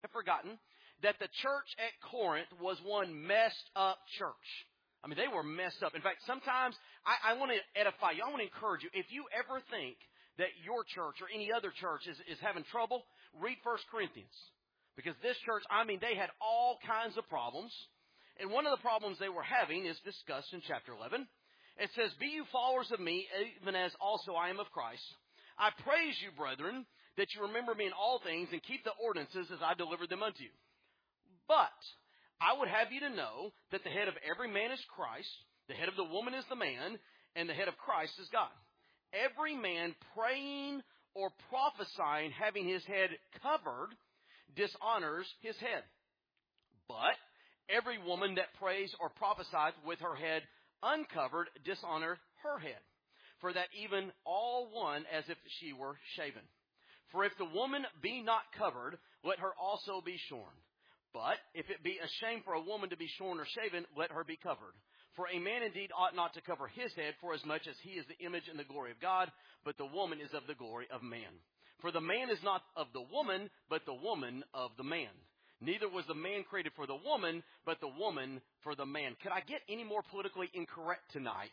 have forgotten that the church at Corinth was one messed up church. I mean, they were messed up. In fact, sometimes I want to edify you. I want to encourage you. If you ever think that your church or any other church is having trouble, read 1 Corinthians. Because this church, I mean, they had all kinds of problems. And one of the problems they were having is discussed in chapter 11. It says, "Be you followers of me, even as also I am of Christ. I praise you, brethren, that you remember me in all things and keep the ordinances as I delivered them unto you. But I would have you to know that the head of every man is Christ, the head of the woman is the man, and the head of Christ is God. Every man praying or prophesying, having his head covered, dishonors his head. But every woman that prays or prophesies with her head uncovered dishonors her head. For that even all one as if she were shaven. For if the woman be not covered, let her also be shorn. But if it be a shame for a woman to be shorn or shaven, let her be covered. For a man indeed ought not to cover his head, for as much as he is the image and the glory of God, but the woman is of the glory of man. For the man is not of the woman, but the woman of the man. Neither was the man created for the woman, but the woman for the man." Could I get any more politically incorrect tonight?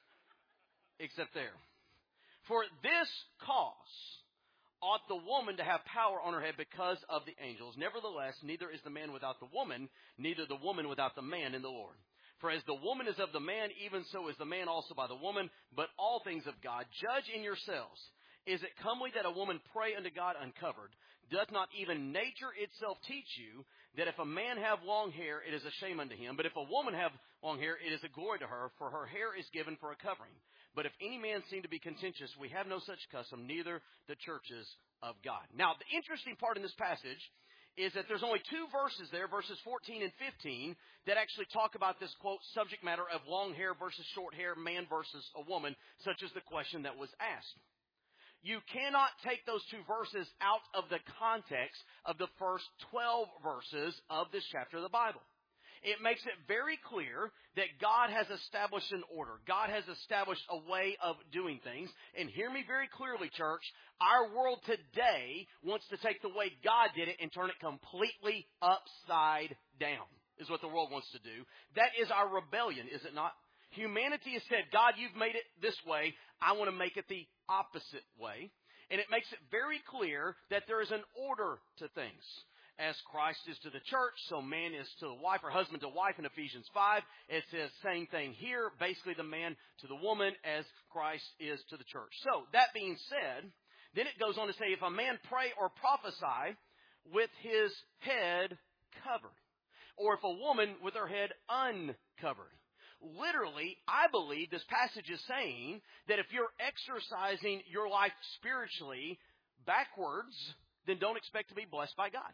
Except there. "For this cause ought the woman to have power on her head because of the angels. Nevertheless, neither is the man without the woman, neither the woman without the man in the Lord. For as the woman is of the man, even so is the man also by the woman, but all things of God. Judge in yourselves. Is it comely that a woman pray unto God uncovered? Doth not even nature itself teach you that if a man have long hair, it is a shame unto him? But if a woman have long hair, it is a glory to her, for her hair is given for a covering. But if any man seem to be contentious, we have no such custom, neither the churches of God." Now, the interesting part in this passage is that there's only two verses there, verses 14 and 15, that actually talk about this, quote, subject matter of long hair versus short hair, man versus a woman, such as the question that was asked. You cannot take those two verses out of the context of the first 12 verses of this chapter of the Bible. It makes it very clear that God has established an order. God has established a way of doing things. And hear me very clearly, church. Our world today wants to take the way God did it and turn it completely upside down, is what the world wants to do. That is our rebellion, is it not? Humanity has said, "God, you've made it this way. I want to make it the opposite way." And it makes it very clear that there is an order to things. As Christ is to the church, so man is to the wife, or husband to wife in Ephesians 5. It says same thing here, basically the man to the woman as Christ is to the church. So, that being said, then it goes on to say, if a man pray or prophesy with his head covered, or if a woman with her head uncovered. Literally, I believe this passage is saying that if you're exercising your life spiritually backwards, then don't expect to be blessed by God.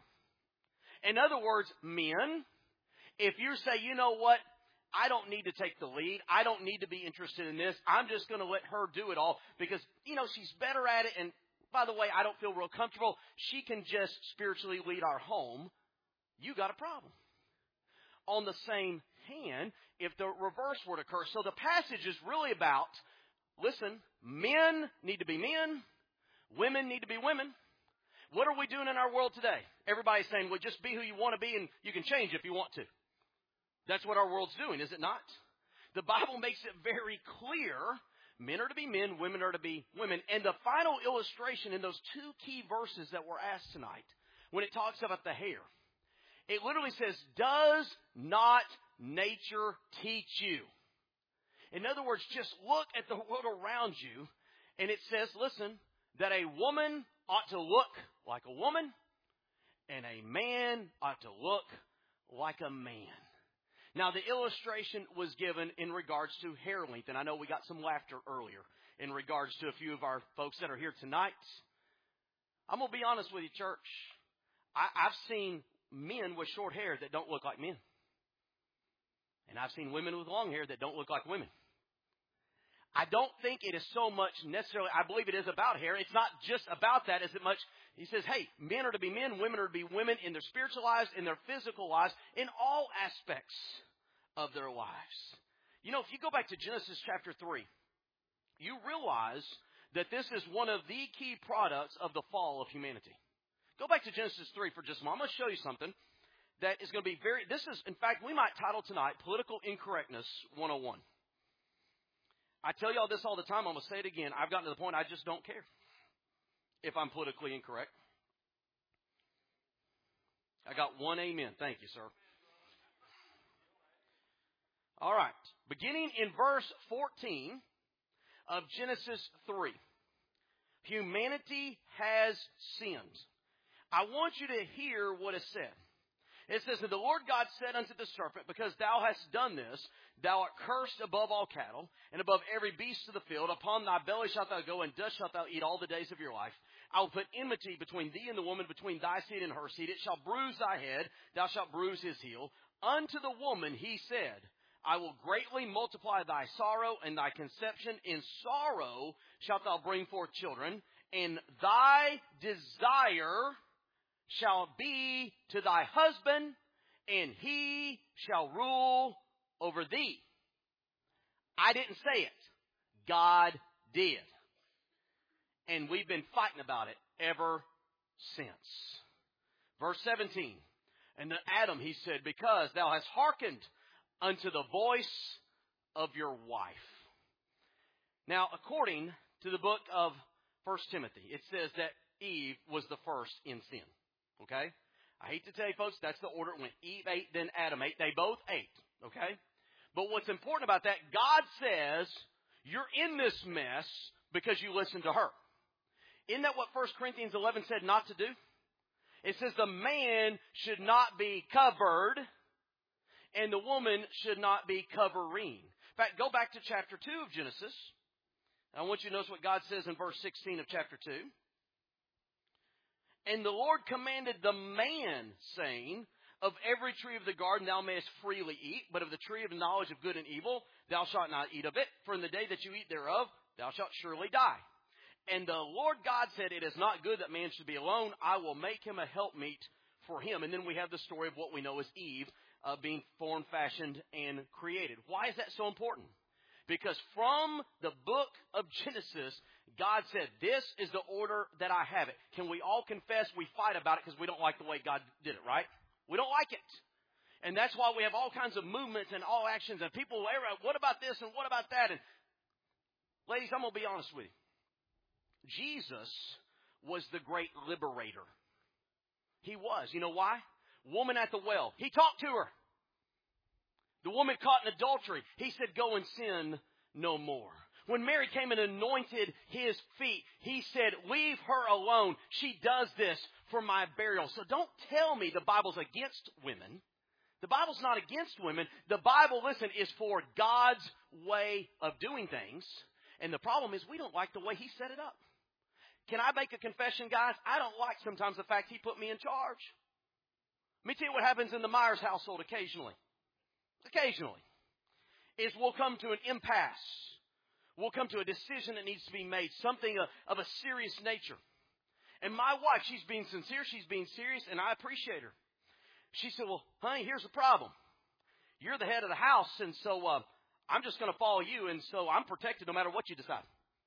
In other words, men, if you say, you know what, I don't need to take the lead, I don't need to be interested in this, I'm just going to let her do it all because, she's better at it, and by the way, I don't feel real comfortable, she can just spiritually lead our home, you got a problem. On the same hand, if the reverse were to occur, so the passage is really about, listen, men need to be men, women need to be women. What are we doing in our world today? Everybody's saying, well, just be who you want to be and you can change if you want to. That's what our world's doing, is it not? The Bible makes it very clear. Men are to be men, women are to be women. And the final illustration in those two key verses that were asked tonight, when it talks about the hair, it literally says, does not nature teach you? In other words, just look at the world around you, and it says, listen, that a woman ought to look like a woman, and a man ought to look like a man. Now, the illustration was given in regards to hair length, and I know we got some laughter earlier in regards to a few of our folks that are here tonight. I'm going to be honest with you, church. I've seen men with short hair that don't look like men. And I've seen women with long hair that don't look like women. I don't think it is so much necessarily, I believe it is about hair. It's not just about that as much. He says, hey, men are to be men, women are to be women in their spiritual lives, in their physical lives, in all aspects of their lives. If you go back to Genesis chapter 3, you realize that this is one of the key products of the fall of humanity. Go back to Genesis 3 for just a moment. I'm going to show you something that is going to be in fact, we might title tonight, Political Incorrectness 101. I tell y'all this all the time. I'm going to say it again. I've gotten to the point I just don't care if I'm politically incorrect. I got one amen. Thank you, sir. All right. Beginning in verse 14 of Genesis 3. Humanity has sinned. I want you to hear what is said. It says that the Lord God said unto the serpent, because thou hast done this, thou art cursed above all cattle, and above every beast of the field. Upon thy belly shalt thou go, and dust shalt thou eat all the days of your life. I will put enmity between thee and the woman, between thy seed and her seed. It shall bruise thy head, thou shalt bruise his heel. Unto the woman he said, I will greatly multiply thy sorrow and thy conception. In sorrow shalt thou bring forth children, and thy desire shall be to thy husband, and he shall rule over thee. I didn't say it. God did. And we've been fighting about it ever since. Verse 17. And to Adam he said, because thou hast hearkened unto the voice of your wife. Now, according to the book of 1 Timothy, it says that Eve was the first in sin. Okay? I hate to tell you, folks, that's the order it went. Eve ate, then Adam ate. They both ate. Okay? But what's important about that, God says, you're in this mess because you listened to her. Isn't that what 1 Corinthians 11 said not to do? It says the man should not be covered and the woman should not be covering. In fact, go back to chapter 2 of Genesis. I want you to notice what God says in verse 16 of chapter 2. And the Lord commanded the man, saying, of every tree of the garden thou mayest freely eat, but of the tree of the knowledge of good and evil thou shalt not eat of it. For in the day that you eat thereof thou shalt surely die. And the Lord God said, it is not good that man should be alone. I will make him a helpmeet for him. And then we have the story of what we know as Eve being formed, fashioned, and created. Why is that so important? Because from the book of Genesis, God said, this is the order that I have it. Can we all confess we fight about it because we don't like the way God did it, right? We don't like it. And that's why we have all kinds of movements and all actions. And people, what about this and what about that? And ladies, I'm going to be honest with you. Jesus was the great liberator. He was. You know why? Woman at the well. He talked to her. The woman caught in adultery. He said, go and sin no more. When Mary came and anointed his feet, he said, leave her alone. She does this for my burial. So don't tell me the Bible's against women. The Bible's not against women. The Bible, listen, is for God's way of doing things. And the problem is we don't like the way he set it up. Can I make a confession, guys? I don't like sometimes the fact he put me in charge. Let me tell you what happens in the Myers household occasionally. Occasionally. Is we'll come to an impasse. We'll come to a decision that needs to be made. Something of a serious nature. And my wife, she's being sincere. She's being serious, and I appreciate her. She said, well, honey, here's the problem. You're the head of the house, and so I'm just going to follow you, and so I'm protected no matter what you decide.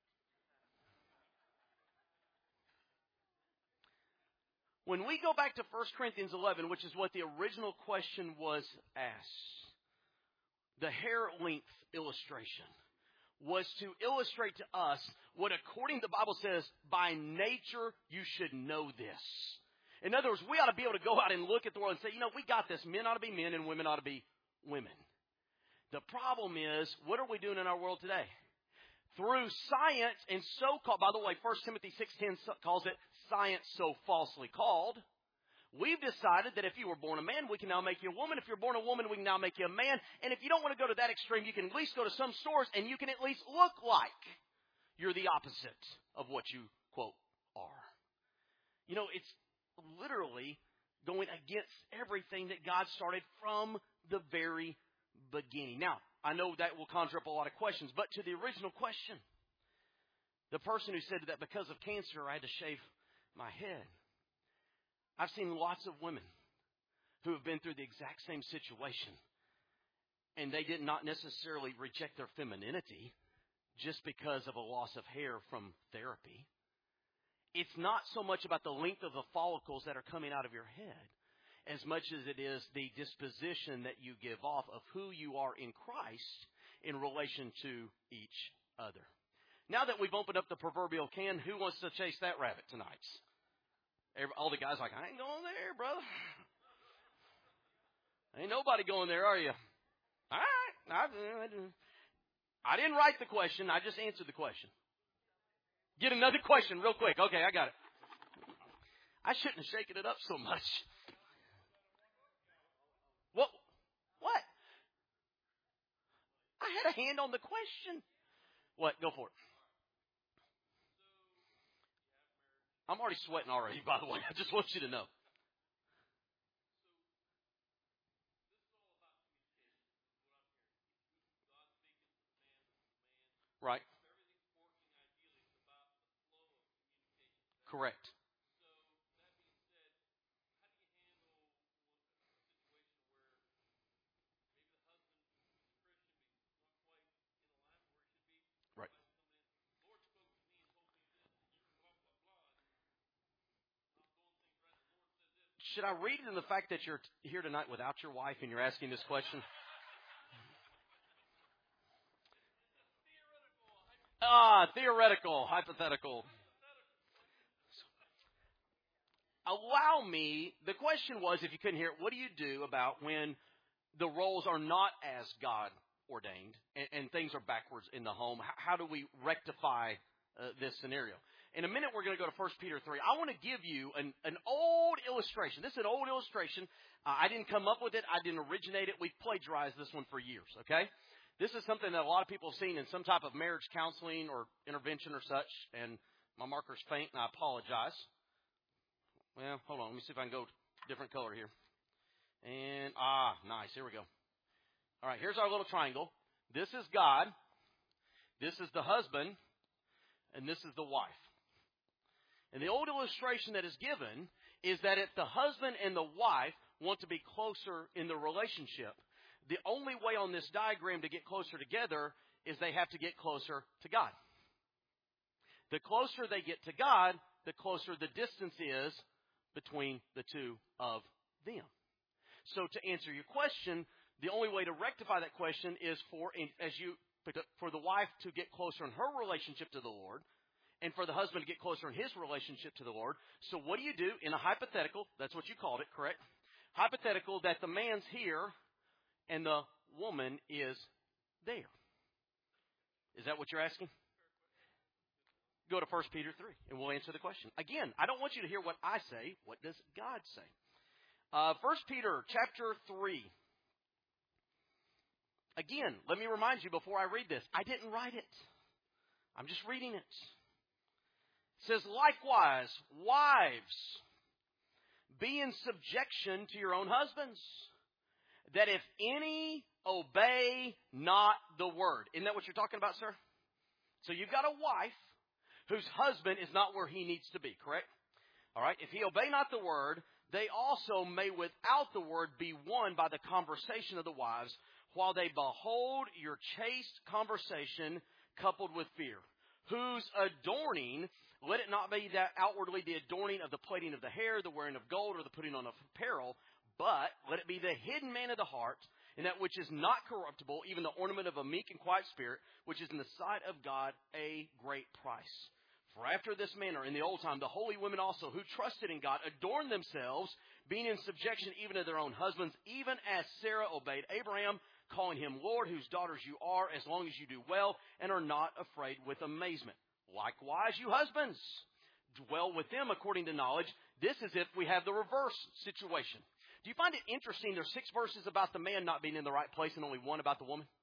When we go back to 1 Corinthians 11, which is what the original question was asked, the hair length illustration was to illustrate to us what, according to the Bible says, by nature you should know this. In other words, we ought to be able to go out and look at the world and say, we got this. Men ought to be men and women ought to be women. The problem is, what are we doing in our world today? Through science and so-called, by the way, 1 Timothy 6:10 calls it science so falsely called. We've decided that if you were born a man, we can now make you a woman. If you're born a woman, we can now make you a man. And if you don't want to go to that extreme, you can at least go to some stores and you can at least look like you're the opposite of what you, quote, are. It's literally going against everything that God started from the very beginning. Now, I know that will conjure up a lot of questions, but to the original question, the person who said that because of cancer, I had to shave my head. I've seen lots of women who have been through the exact same situation, and they did not necessarily reject their femininity just because of a loss of hair from therapy. it's not so much about the length of the follicles that are coming out of your head as much as it is the disposition that you give off of who you are in Christ in relation to each other. Now that we've opened up the proverbial can, who wants to chase that rabbit tonight? All the guys are like, I ain't going there, brother. Ain't nobody going there, are you? All right. I didn't write the question. I just answered the question. Get another question real quick. Okay, I got it. I shouldn't have shaken it up so much. What? I had a hand on the question. What? Go for it. I'm already sweating already, by the way. I just want you to know. Right. Correct. Right. Should I read it in the fact that you're here tonight without your wife and you're asking this question? Theoretical, hypothetical. Allow me, the question was, if you couldn't hear it, what do you do about when the roles are not as God ordained and things are backwards in the home? How do we rectify this scenario? In a minute, we're going to go to 1 Peter 3. I want to give you an old illustration. This is an old illustration. I didn't come up with it. I didn't originate it. We've plagiarized this one for years, okay? This is something that a lot of people have seen in some type of marriage counseling or intervention or such, and my marker's faint, and I apologize. Well, hold on. Let me see if I can go different color here. And, nice. Here we go. All right, here's our little triangle. This is God. This is the husband. And this is the wife. And the old illustration that is given is that if the husband and the wife want to be closer in the relationship, the only way on this diagram to get closer together is they have to get closer to God. The closer they get to God, the closer the distance is between the two of them. So to answer your question, the only way to rectify that question is for the wife to get closer in her relationship to the Lord and for the husband to get closer in his relationship to the Lord. So what do you do in a hypothetical? That's what you called it, correct? Hypothetical that the man's here and the woman is there. Is that what you're asking? Go to 1 Peter 3, and we'll answer the question. Again, I don't want you to hear what I say. What does God say? 1 Peter chapter 3. Again, let me remind you before I read this. I didn't write it. I'm just reading it. It says, likewise, wives, be in subjection to your own husbands, that if any obey not the word. Isn't that what you're talking about, sir? So you've got a wife whose husband is not where he needs to be, correct? All right, if he obey not the word, they also may without the word be won by the conversation of the wives, while they behold your chaste conversation coupled with fear, whose adorning, let it not be that outwardly the adorning of the plaiting of the hair, the wearing of gold, or the putting on of apparel, but let it be the hidden man of the heart, and that which is not corruptible, even the ornament of a meek and quiet spirit, which is in the sight of God a great price. For after this manner, in the old time, the holy women also, who trusted in God, adorned themselves, being in subjection even to their own husbands, even as Sarah obeyed Abraham, calling him Lord, whose daughters you are, as long as you do well, and are not afraid with amazement. Likewise, you husbands, dwell with them according to knowledge. This is if we have the reverse situation. Do you find it interesting there's 6 verses about the man not being in the right place and only 1 about the woman?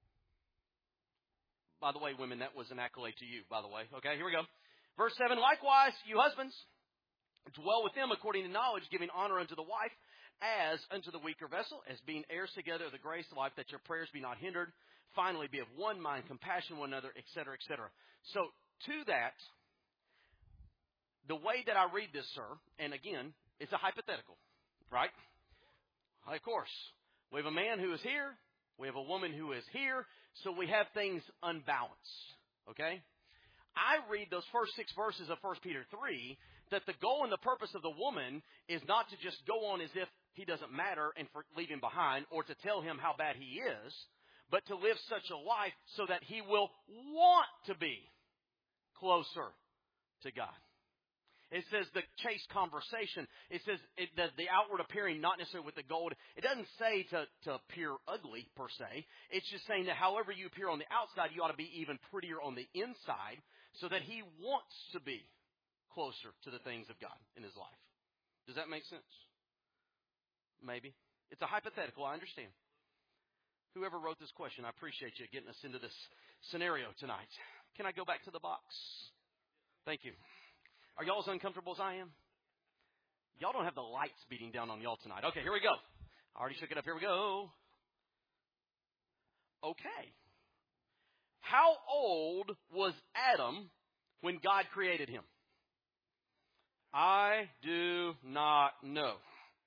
By the way, women, that was an accolade to you, by the way. Okay, here we go. Verse 7, likewise, you husbands, dwell with them according to knowledge, giving honor unto the wife as unto the weaker vessel, as being heirs together of the grace of life, that your prayers be not hindered. Finally, be of one mind, compassion one another, etc., etc. So, to that, the way that I read this, sir, and again, it's a hypothetical, right? Of course, we have a man who is here, we have a woman who is here, so we have things unbalanced, okay? I read those first 6 verses of 1 Peter 3, that the goal and the purpose of the woman is not to just go on as if he doesn't matter and leave him behind, or to tell him how bad he is, but to live such a life so that he will want to be closer to God. It says the chaste conversation. It says the outward appearing, not necessarily with the gold. It doesn't say to appear ugly, per se. It's just saying that however you appear on the outside, you ought to be even prettier on the inside, so that he wants to be closer to the things of God in his life. Does that make sense? Maybe. It's a hypothetical, I understand. Whoever wrote this question, I appreciate you getting us into this scenario tonight. Can I go back to the box? Thank you. Are y'all as uncomfortable as I am? Y'all don't have the lights beating down on y'all tonight. Okay, here we go. I already shook it up. Here we go. Okay. How old was Adam when God created him? I do not know.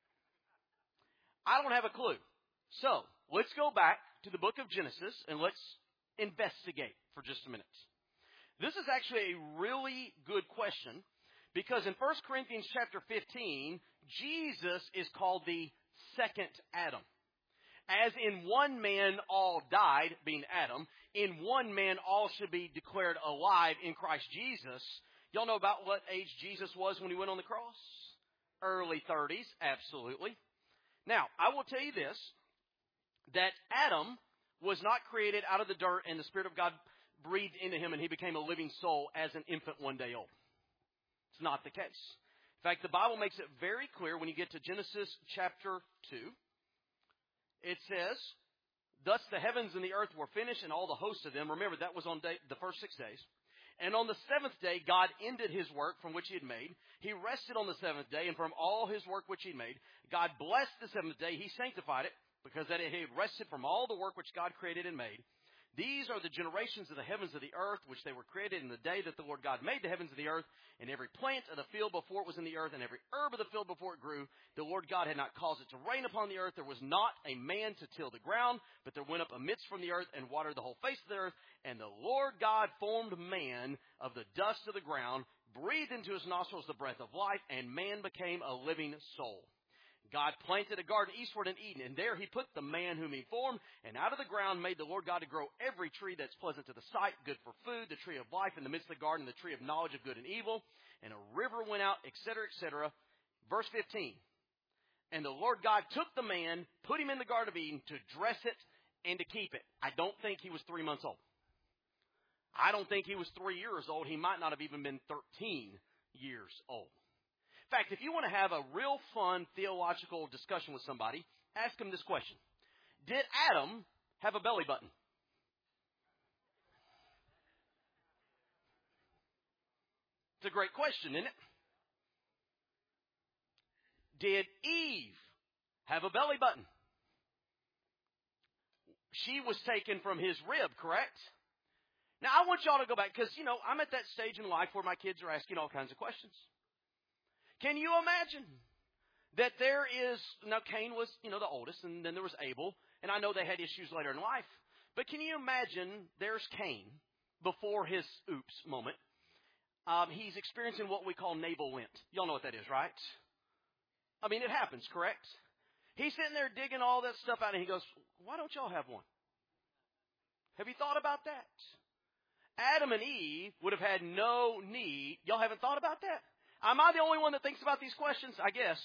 I don't have a clue. So, let's go back to the book of Genesis and let's investigate for just a minute. This is actually a really good question, because in 1 Corinthians chapter 15, Jesus is called the second Adam. As in one man all died, being Adam, in one man all should be declared alive in Christ Jesus. Y'all know about what age Jesus was when he went on the cross? Early 30s, absolutely. Now, I will tell you this, that Adam was not created out of the dirt and the Spirit of God breathed into him and he became a living soul as an infant one day old. It's not the case. In fact, the Bible makes it very clear when you get to Genesis chapter 2. It says, thus the heavens and the earth were finished and all the hosts of them. Remember, that was on the first 6 days. And on the seventh day, God ended his work from which he had made. He rested on the seventh day, and from all his work which he had made, God blessed the seventh day. He sanctified it, because that he had rested from all the work which God created and made. These are the generations of the heavens of the earth, which they were created in the day that the Lord God made the heavens of the earth, and every plant of the field before it was in the earth, and every herb of the field before it grew. The Lord God had not caused it to rain upon the earth. There was not a man to till the ground, but there went up a mist from the earth and watered the whole face of the earth. And the Lord God formed man of the dust of the ground, breathed into his nostrils the breath of life, and man became a living soul. God planted a garden eastward in Eden, and there he put the man whom he formed, and out of the ground made the Lord God to grow every tree that's pleasant to the sight, good for food, the tree of life in the midst of the garden, the tree of knowledge of good and evil, and a river went out, etc., etc. Verse 15, and the Lord God took the man, put him in the Garden of Eden to dress it and to keep it. I don't think he was 3 months old. I don't think he was 3 years old. He might not have even been 13 years old. In fact, if you want to have a real fun theological discussion with somebody, ask them this question. Did Adam have a belly button? It's a great question, isn't it? Did Eve have a belly button? She was taken from his rib, correct? Now, I want y'all to go back, because, I'm at that stage in life where my kids are asking all kinds of questions. Can you imagine that there is, now Cain was, the oldest, and then there was Abel, and I know they had issues later in life, but can you imagine there's Cain before his oops moment. He's experiencing what we call navel lint. Y'all know what that is, right? I mean, it happens, correct? He's sitting there digging all that stuff out, and he goes, why don't y'all have one? Have you thought about that? Adam and Eve would have had no need. Y'all haven't thought about that? Am I the only one that thinks about these questions? I guess.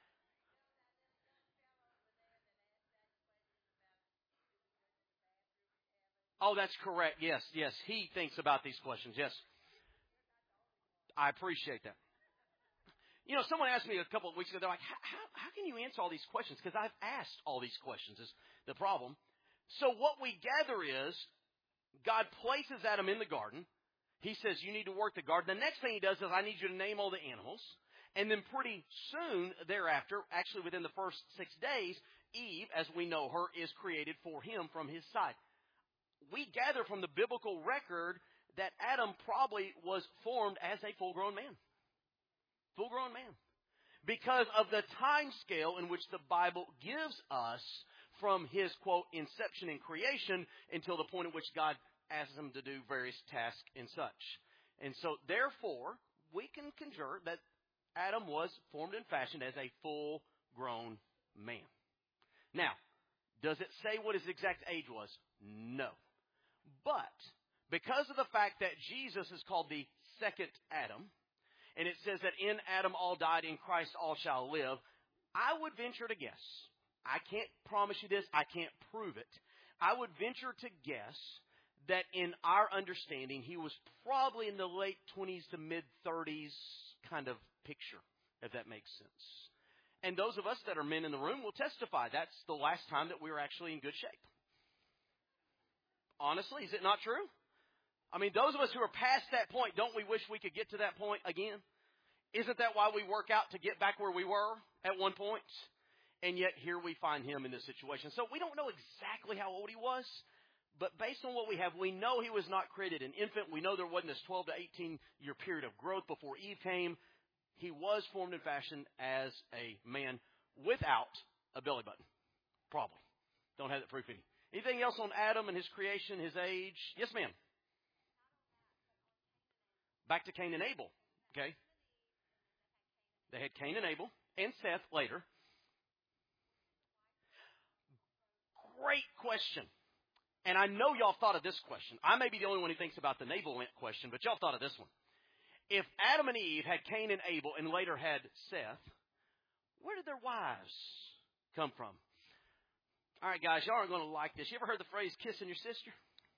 Oh, that's correct. Yes. He thinks about these questions. Yes. I appreciate that. Someone asked me a couple of weeks ago, they're like, how can you answer all these questions? Because I've asked all these questions is the problem. So what we gather is God places Adam in the garden. He says, you need to work the garden. The next thing he does is, I need you to name all the animals. And then pretty soon thereafter, actually within the first 6 days, Eve, as we know her, is created for him from his side. We gather from the biblical record that Adam probably was formed as a full-grown man. Full-grown man. Because of the time scale in which the Bible gives us from his, quote, inception and creation until the point at which God asks him to do various tasks and such. And so, therefore, we can conjure that Adam was formed and fashioned as a full-grown man. Now, does it say what his exact age was? No. But because of the fact that Jesus is called the second Adam, and it says that in Adam all died, in Christ all shall live, I would venture to guess. I can't promise you this. I can't prove it. I would venture to guess that in our understanding, he was probably in the late 20s to mid-30s kind of picture, if that makes sense. And those of us that are men in the room will testify that's the last time that we were actually in good shape. Honestly, is it not true? I mean, those of us who are past that point, don't we wish we could get to that point again? Isn't that why we work out to get back where we were at one point? And yet here we find him in this situation. So we don't know exactly how old he was, but based on what we have, we know he was not created an infant. We know there wasn't this 12 to 18-year period of growth before Eve came. He was formed and fashioned as a man without a belly button. Probably. Don't have that proof any. Anything else on Adam and his creation, his age? Yes, ma'am. Back to Cain and Abel. Okay. They had Cain and Abel and Seth later. Great question. And I know y'all thought of this question. I may be the only one who thinks about the navel length question, but y'all thought of this one. If Adam and Eve had Cain and Abel and later had Seth, where did their wives come from? All right, guys, y'all aren't going to like this. You ever heard the phrase kissing your sister?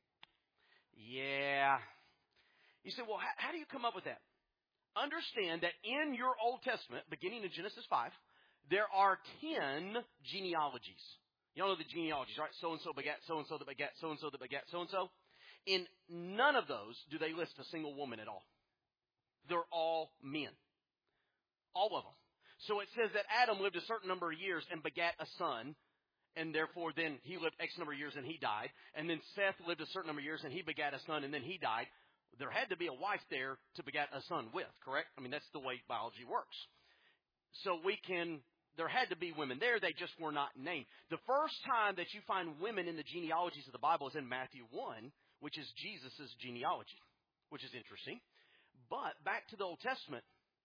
Yeah. You say, well, how do you come up with that? Understand that in your Old Testament, beginning in Genesis 5, there are 10 genealogies. Y'all know the genealogies, right? So-and-so begat so-and-so that begat so-and-so that begat so-and-so. In none of those do they list a single woman at all. They're all men. All of them. So it says that Adam lived a certain number of years and begat a son, and therefore then he lived X number of years and he died. And then Seth lived a certain number of years and he begat a son and then he died. There had to be a wife there to begat a son with, correct? I mean, that's the way biology works. So there had to be women there. They just were not named. The first time that you find women in the genealogies of the Bible is in Matthew 1, which is Jesus' genealogy, which is interesting. But back to the Old Testament,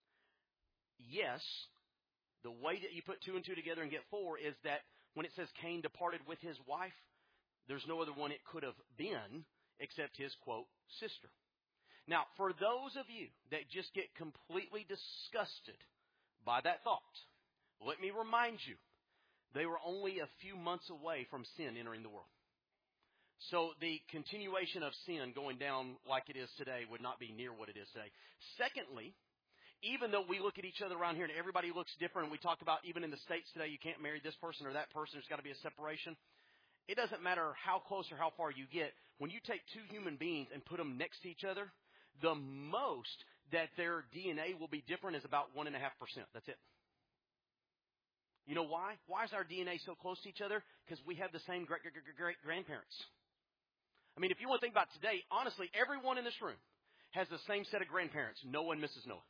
yes, the way that you put 2 and 2 together and get 4 is that when it says Cain departed with his wife, there's no other one it could have been except his, quote, sister. Now, for those of you that just get completely disgusted by that thought, let me remind you, they were only a few months away from sin entering the world. So the continuation of sin going down like it is today would not be near what it is today. Secondly, even though we look at each other around here and everybody looks different, and we talk about even in the States today, you can't marry this person or that person, there's got to be a separation. It doesn't matter how close or how far you get. When you take two human beings and put them next to each other, the most that their DNA will be different is about 1.5%. That's it. You know why? Why is our DNA so close to each other? Because we have the same great-grandparents. I mean, if you want to think about today, honestly, everyone in this room has the same set of grandparents. Noah and Mrs. Noah.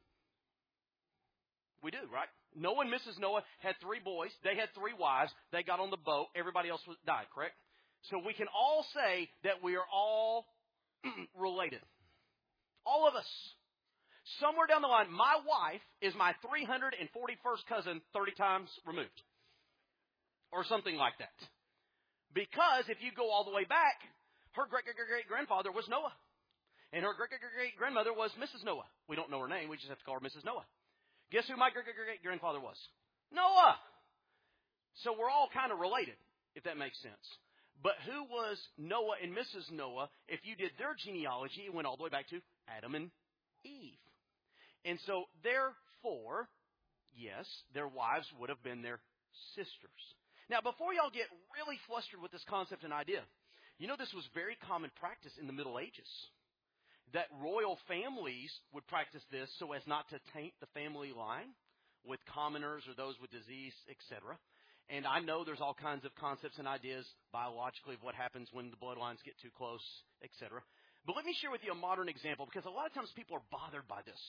We do, right? Noah and Mrs. Noah had 3 boys. They had 3 wives. They got on the boat. Everybody else died, correct? So we can all say that we are all related. All of us. Somewhere down the line, my wife is my 341st cousin 30 times removed. Or something like that. Because if you go all the way back, her great-great-great-grandfather was Noah. And her great-great-great-grandmother was Mrs. Noah. We don't know her name. We just have to call her Mrs. Noah. Guess who my great-great-great-grandfather was? Noah. So we're all kind of related, if that makes sense. But who was Noah and Mrs. Noah? If you did their genealogy, it went all the way back to Adam and Eve. And so, therefore, yes, their wives would have been their sisters. Now, before y'all get really flustered with this concept and idea, you know this was very common practice in the Middle Ages. That royal families would practice this so as not to taint the family line with commoners or those with disease, etc. And I know there's all kinds of concepts and ideas biologically of what happens when the bloodlines get too close, etc. But let me share with you a modern example, because a lot of times people are bothered by this.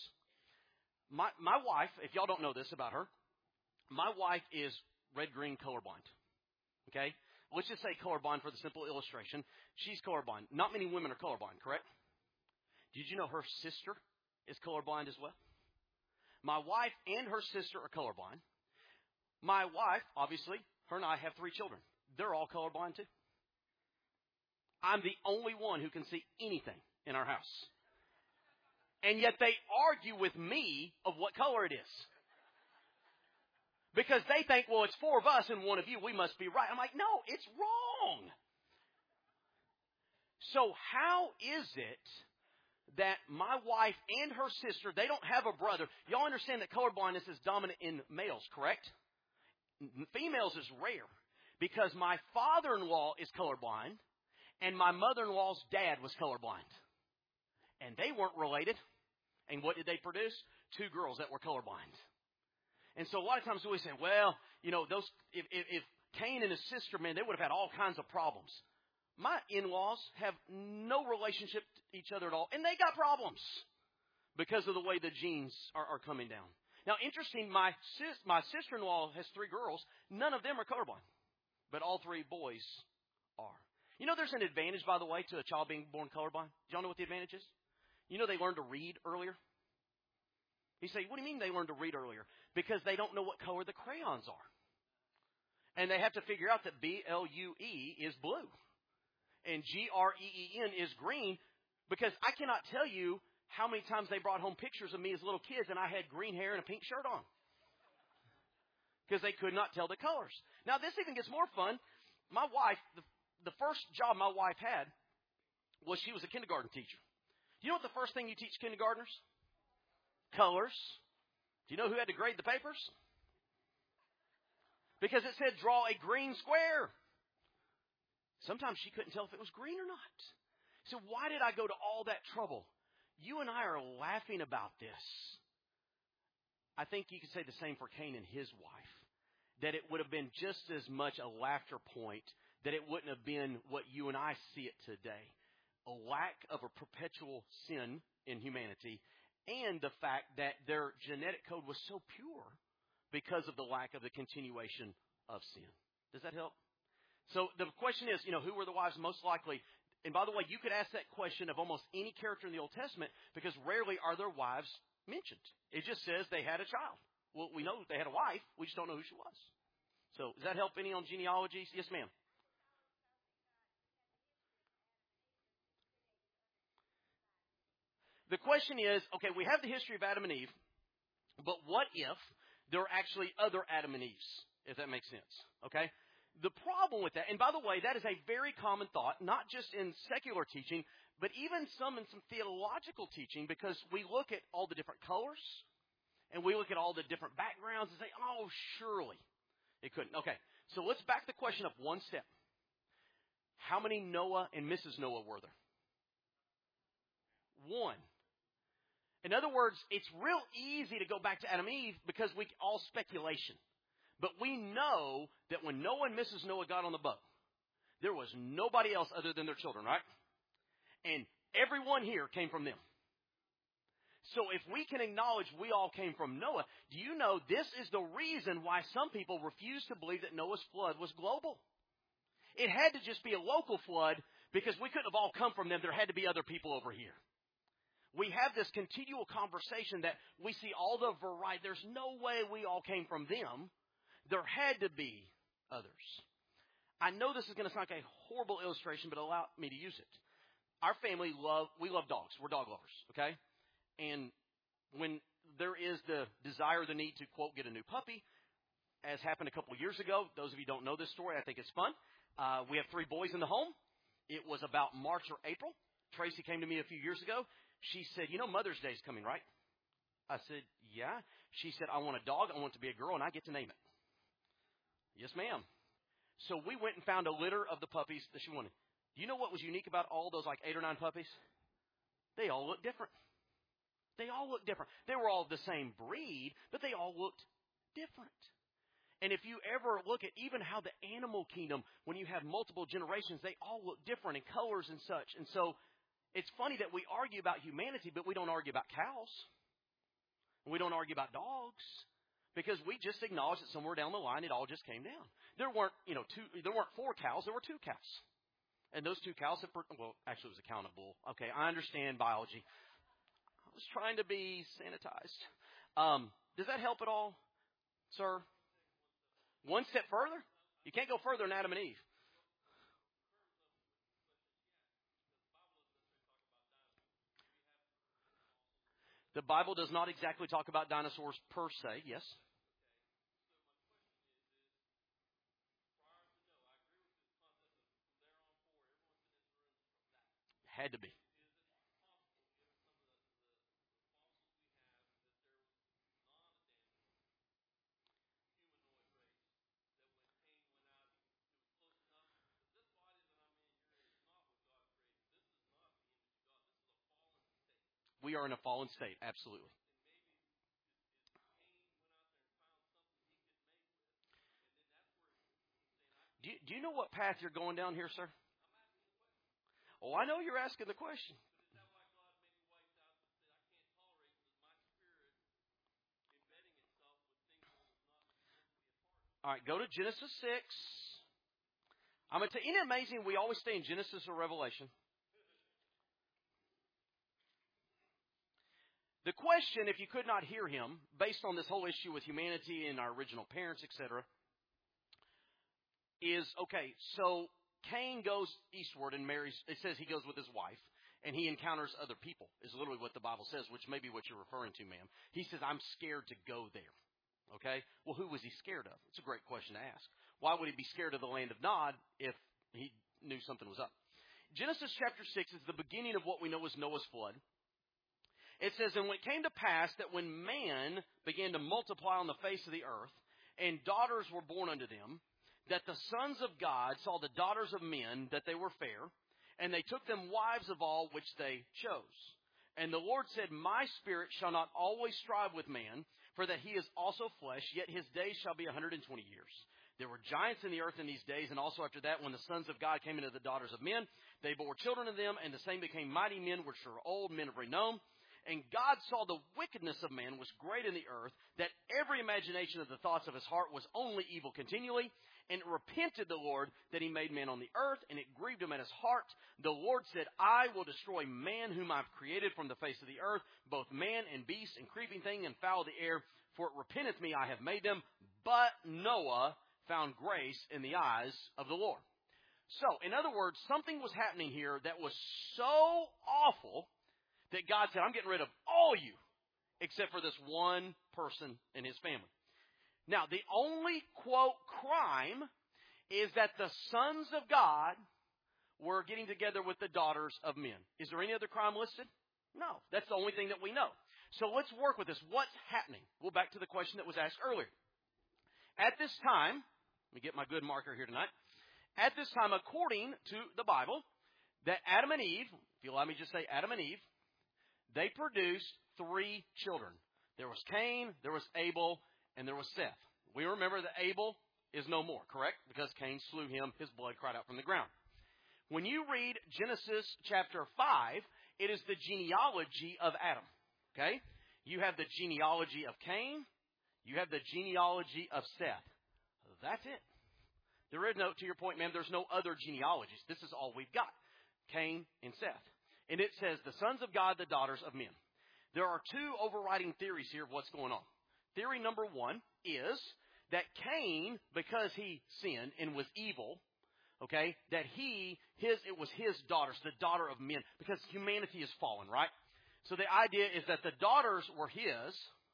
My wife, if y'all don't know this about her, my wife is red-green colorblind. Okay? Let's just say colorblind for the simple illustration. She's colorblind. Not many women are colorblind, correct? Did you know her sister is colorblind as well? My wife and her sister are colorblind. My wife, obviously, her and I have 3 children. They're all colorblind too. I'm the only one who can see anything in our house. And yet they argue with me of what color it is. Because they think, well, it's 4 of us and 1 of you. We must be right. I'm like, no, it's wrong. So how is it that my wife and her sister, they don't have a brother? Y'all understand that colorblindness is dominant in males, correct? Females is rare. Because my father-in-law is colorblind and my mother-in-law's dad was colorblind. And they weren't related. And what did they produce? 2 girls that were colorblind. And so a lot of times we say, well, you know, those if Cain and his sister, man, they would have had all kinds of problems. My in-laws have no relationship to each other at all, and they got problems because of the way the genes are coming down. Now, interesting, my sister-in-law has 3 girls. None of them are colorblind, but all 3 boys are. You know, there's an advantage, by the way, to a child being born colorblind. Do y'all know what the advantage is? You know they learn to read earlier. You say, what do you mean they learn to read earlier? Because they don't know what color the crayons are. And they have to figure out that B-L-U-E is blue. And G-R-E-E-N is green. Because I cannot tell you how many times they brought home pictures of me as little kids and I had green hair and a pink shirt on. Because they could not tell the colors. Now, this even gets more fun. My wife, the first job my wife had was she was a kindergarten teacher. Do you know what the first thing you teach kindergartners? Colors. Do you know who had to grade the papers? Because it said draw a green square. Sometimes she couldn't tell if it was green or not. So why did I go to all that trouble? You and I are laughing about this. I think you could say the same for Cain and his wife. That it would have been just as much a laughter point. That it wouldn't have been what you and I see it today. A lack of a perpetual sin in humanity. And the fact that their genetic code was so pure because of the lack of the continuation of sin. Does that help? So the question is, you know, who were the wives most likely? And by the way, you could ask that question of almost any character in the Old Testament because rarely are their wives mentioned. It just says they had a child. Well, we know they had a wife. We just don't know who she was. So does that help any on genealogies? Yes, ma'am. The question is, okay, we have the history of Adam and Eve, but what if there are actually other Adam and Eves, if that makes sense, okay? The problem with that, and by the way, that is a very common thought, not just in secular teaching, but even some in some theological teaching, because we look at all the different colors, and we look at all the different backgrounds and say, oh, surely it couldn't. Okay, so let's back the question up one step. How many Noah and Mrs. Noah were there? 1. In other words, it's real easy to go back to Adam and Eve because we all speculation. But we know that when Noah and Mrs. Noah got on the boat, there was nobody else other than their children, right? And everyone here came from them. So if we can acknowledge we all came from Noah, do you know this is the reason why some people refuse to believe that Noah's flood was global? It had to just be a local flood because we couldn't have all come from them. There had to be other people over here. We have this continual conversation that we see all the variety. There's no way we all came from them. There had to be others. I know this is going to sound like a horrible illustration, but allow me to use it. Our family we love dogs. We're dog lovers, okay? And when there is the desire, the need to, quote, get a new puppy, as happened a couple of years ago, those of you who don't know this story, I think it's fun. We have 3 boys in the home. It was about March or April. Tracy came to me a few years ago. She said, you know Mother's Day is coming, right? I said, yeah. She said, I want a dog. I want it to be a girl, and I get to name it. Yes, ma'am. So we went and found a litter of the puppies that she wanted. Do you know what was unique about all those like 8 or 9 puppies? They all looked different. They all looked different. They were all the same breed, but they all looked different. And if you ever look at even how the animal kingdom, when you have multiple generations, they all look different in colors and such. And so it's funny that we argue about humanity, but we don't argue about cows. And we don't argue about dogs. Because we just acknowledge that somewhere down the line, it all just came down. There weren't, there weren't 4 cows. There were 2 cows. And those 2 cows, actually it was a cow and a bull. Okay, I understand biology. was trying to be sanitized. Does that help at all, sir? One step further? You can't go further than Adam and Eve. The Bible does not exactly talk about dinosaurs per se, yes. Had to be. We are in a fallen state, absolutely. Do you know what path you're going down here, sir? Oh, I know you're asking the question. All right, go to Genesis 6. I'm going to tell you, isn't it amazing we always stay in Genesis or Revelation? The question, if you could not hear him, based on this whole issue with humanity and our original parents, etc., is, okay, so Cain goes eastward and marries, it says he goes with his wife, and he encounters other people, is literally what the Bible says, which may be what you're referring to, ma'am. He says, I'm scared to go there. Okay? Well, who was he scared of? It's a great question to ask. Why would he be scared of the land of Nod if he knew something was up? Genesis chapter 6 is the beginning of what we know as Noah's flood. It says, and when it came to pass that when man began to multiply on the face of the earth, and daughters were born unto them, that the sons of God saw the daughters of men, that they were fair, and they took them wives of all which they chose. And the Lord said, my spirit shall not always strive with man, for that he is also flesh, yet his days shall be 120 years. There were giants in the earth in these days, and also after that, when the sons of God came into the daughters of men, they bore children of them, and the same became mighty men, which were old, men of renown. And God saw the wickedness of man was great in the earth, that every imagination of the thoughts of his heart was only evil continually. And it repented the Lord that he made man on the earth, and it grieved him at his heart. The Lord said, I will destroy man whom I've created from the face of the earth, both man and beast and creeping thing and fowl of the air, for it repenteth me I have made them. But Noah found grace in the eyes of the Lord. So, in other words, something was happening here that was so awful that God said, I'm getting rid of all you, except for this one person and his family. Now, the only, quote, crime is that the sons of God were getting together with the daughters of men. Is there any other crime listed? No. That's the only thing that we know. So let's work with this. What's happening? Well, back to the question that was asked earlier. At this time, let me get my good marker here tonight. At this time, according to the Bible, that Adam and Eve, if you allow me to just say Adam and Eve, they produced 3 children. There was Cain, there was Abel, and there was Seth. We remember that Abel is no more, correct? Because Cain slew him, his blood cried out from the ground. When you read Genesis chapter 5, it is the genealogy of Adam, okay? You have the genealogy of Cain, you have the genealogy of Seth. That's it. There is no, to your point, ma'am, there's no other genealogies. This is all we've got, Cain and Seth. And it says, the sons of God, the daughters of men. There are 2 overriding theories here of what's going on. Theory number 1 is that Cain, because he sinned and was evil, okay, that it was his daughters, the daughter of men, because humanity is fallen, right? So the idea is that the daughters were his,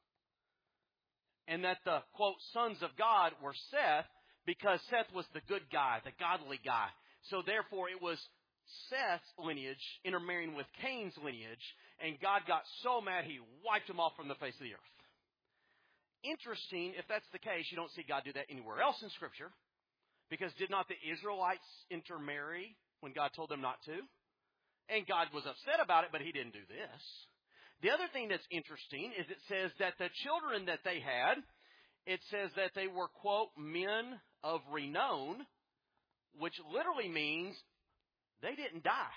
and that the, quote, sons of God were Seth, because Seth was the good guy, the godly guy. So therefore it was Seth's lineage intermarrying with Cain's lineage, and God got so mad he wiped him off from the face of the earth. Interesting, if that's the case, you don't see God do that anywhere else in Scripture, because did not the Israelites intermarry when God told them not to? And God was upset about it, but he didn't do this. The other thing that's interesting is it says that the children that they had, it says that they were, quote, men of renown, which literally means they didn't die.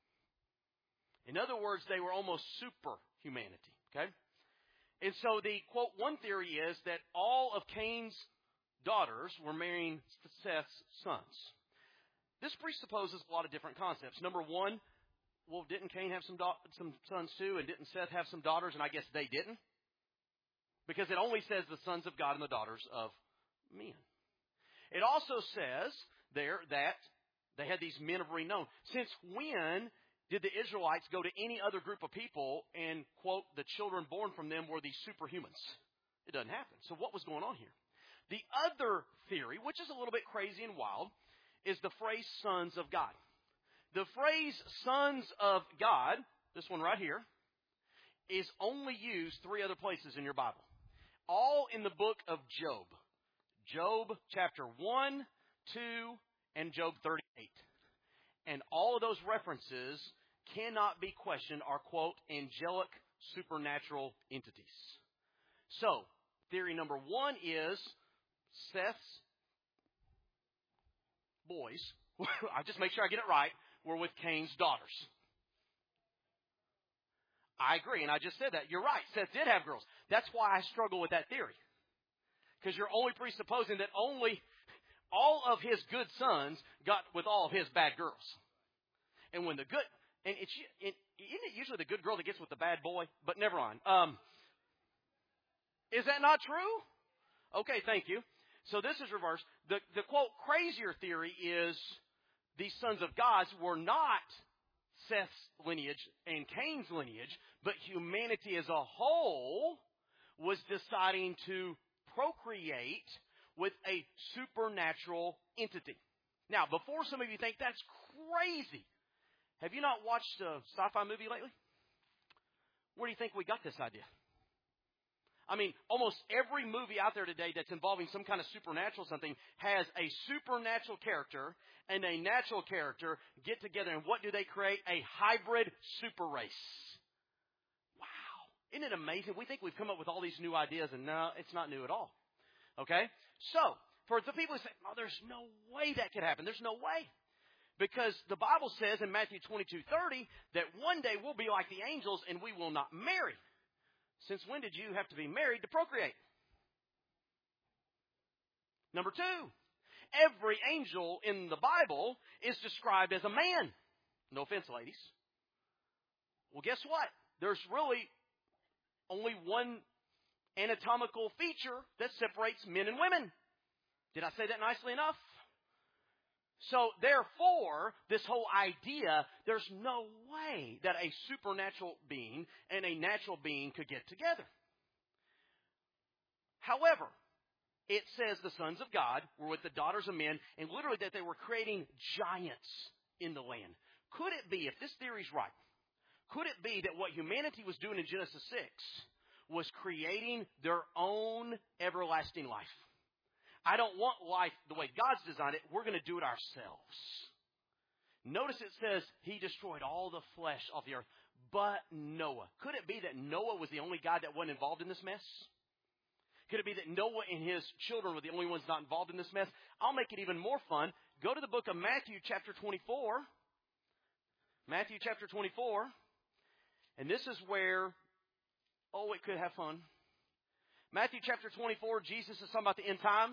In other words, they were almost super humanity, okay? And so the, quote, one theory is that all of Cain's daughters were marrying Seth's sons. This presupposes a lot of different concepts. Number 1, well, didn't Cain have some sons too, and didn't Seth have some daughters? And I guess they didn't. Because it only says the sons of God and the daughters of men. It also says there that they had these men of renown. Since when did the Israelites go to any other group of people and, quote, the children born from them were these superhumans? It doesn't happen. So what was going on here? The other theory, which is a little bit crazy and wild, is the phrase sons of God. The phrase sons of God, this one right here, is only used 3 other places in your Bible. All in the book of Job. Job chapter 1, 2, and Job 38. And all of those references cannot be questioned are, quote, angelic supernatural entities. So, theory number 1 is Seth's boys, I just make sure I get it right, were with Cain's daughters. I agree, and I just said that. You're right. Seth did have girls. That's why I struggle with that theory. Because you're only presupposing that only all of his good sons got with all of his bad girls. And when the good, and isn't it usually the good girl that gets with the bad boy? But never mind. Is that not true? Okay, thank you. So this is reversed. The quote crazier theory is these sons of God were not Seth's lineage and Cain's lineage, but humanity as a whole was deciding to procreate with a supernatural entity. Now, before some of you think that's crazy, have you not watched a sci-fi movie lately? Where do you think we got this idea? I mean, almost every movie out there today that's involving some kind of supernatural something has a supernatural character and a natural character get together. And what do they create? A hybrid super race. Wow. Isn't it amazing? We think we've come up with all these new ideas, and no, it's not new at all. Okay? So, for the people who say, oh, there's no way that could happen. There's no way. Because the Bible says in Matthew 22:30 that one day we'll be like the angels and we will not marry. Since when did you have to be married to procreate? Number 2, every angel in the Bible is described as a man. No offense, ladies. Well, guess what? There's really only one anatomical feature that separates men and women. Did I say that nicely enough? So, therefore, this whole idea, there's no way that a supernatural being and a natural being could get together. However, it says the sons of God were with the daughters of men, and literally that they were creating giants in the land. Could it be, if this theory is right, could it be that what humanity was doing in Genesis 6 was creating their own everlasting life? I don't want life the way God's designed it. We're going to do it ourselves. Notice it says he destroyed all the flesh off the earth, but Noah. Could it be that Noah was the only guy that wasn't involved in this mess? Could it be that Noah and his children were the only ones not involved in this mess? I'll make it even more fun. Go to the book of Matthew chapter 24. Matthew chapter 24. And this is where, it could have fun. Matthew chapter 24, Jesus is talking about the end times.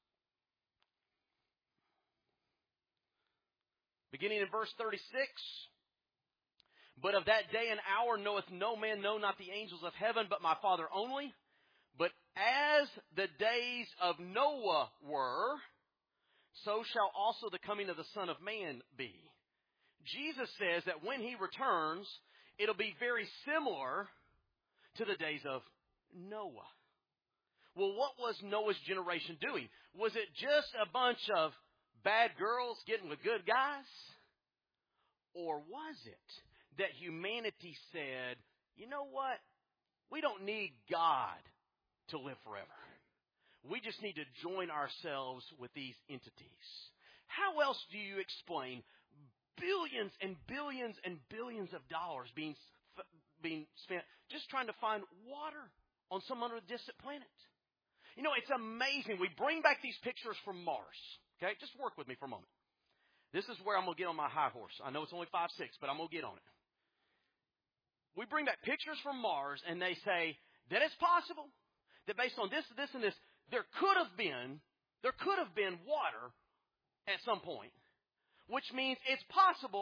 Beginning in verse 36. But of that day and hour knoweth no man, no, not the angels of heaven, but my Father only. But as the days of Noah were, so shall also the coming of the Son of Man be. Jesus says that when he returns, it'll be very similar to the days of Noah. Well, what was Noah's generation doing? Was it just a bunch of bad girls getting with good guys? Or was it that humanity said, you know what? We don't need God to live forever. We just need to join ourselves with these entities. How else do you explain billions and billions and billions of dollars being spent just trying to find water on some other distant planet? You know, it's amazing. We bring back these pictures from Mars. Okay, just work with me for a moment. This is where I'm going to get on my high horse. I know it's only 5'6", but I'm going to get on it. We bring back pictures from Mars, and they say that it's possible that based on this, this, and this, there could have been water at some point, which means it's possible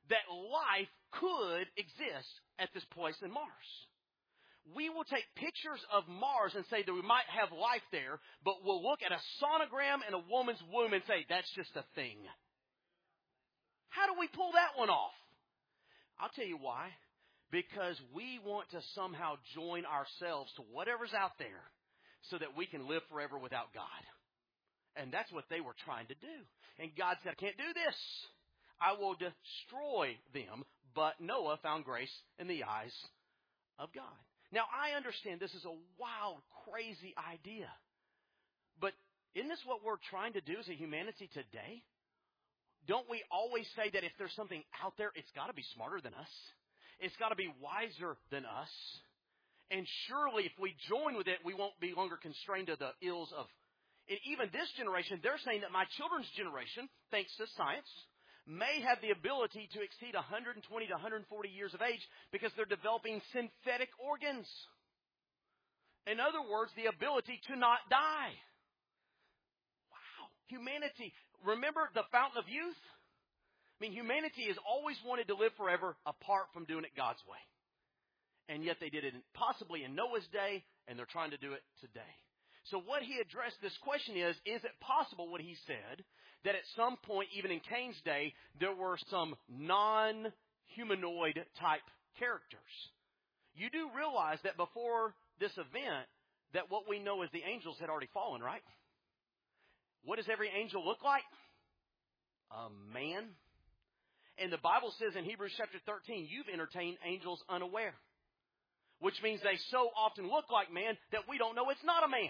that life could exist at this place in Mars. We will take pictures of Mars and say that we might have life there, but we'll look at a sonogram in a woman's womb and say, that's just a thing. How do we pull that one off? I'll tell you why. Because we want to somehow join ourselves to whatever's out there so that we can live forever without God. And that's what they were trying to do. And God said, I can't do this. I will destroy them. But Noah found grace in the eyes of God. Now, I understand this is a wild, crazy idea. But isn't this what we're trying to do as a humanity today? Don't we always say that if there's something out there, it's got to be smarter than us? It's got to be wiser than us. And surely if we join with it, we won't be longer constrained to the ills of... And even this generation, they're saying that my children's generation, thanks to science, may have the ability to exceed 120 to 140 years of age because they're developing synthetic organs. In other words, the ability to not die. Wow. Humanity. Remember the fountain of youth? I mean, humanity has always wanted to live forever apart from doing it God's way. And yet they did it possibly in Noah's day, and they're trying to do it today. So what he addressed this question is it possible, what he said, that at some point, even in Cain's day, there were some non-humanoid type characters? You do realize that before this event, that what we know as the angels had already fallen, right? What does every angel look like? A man. And the Bible says in Hebrews chapter 13, you've entertained angels unaware. Which means they so often look like man that we don't know it's not a man.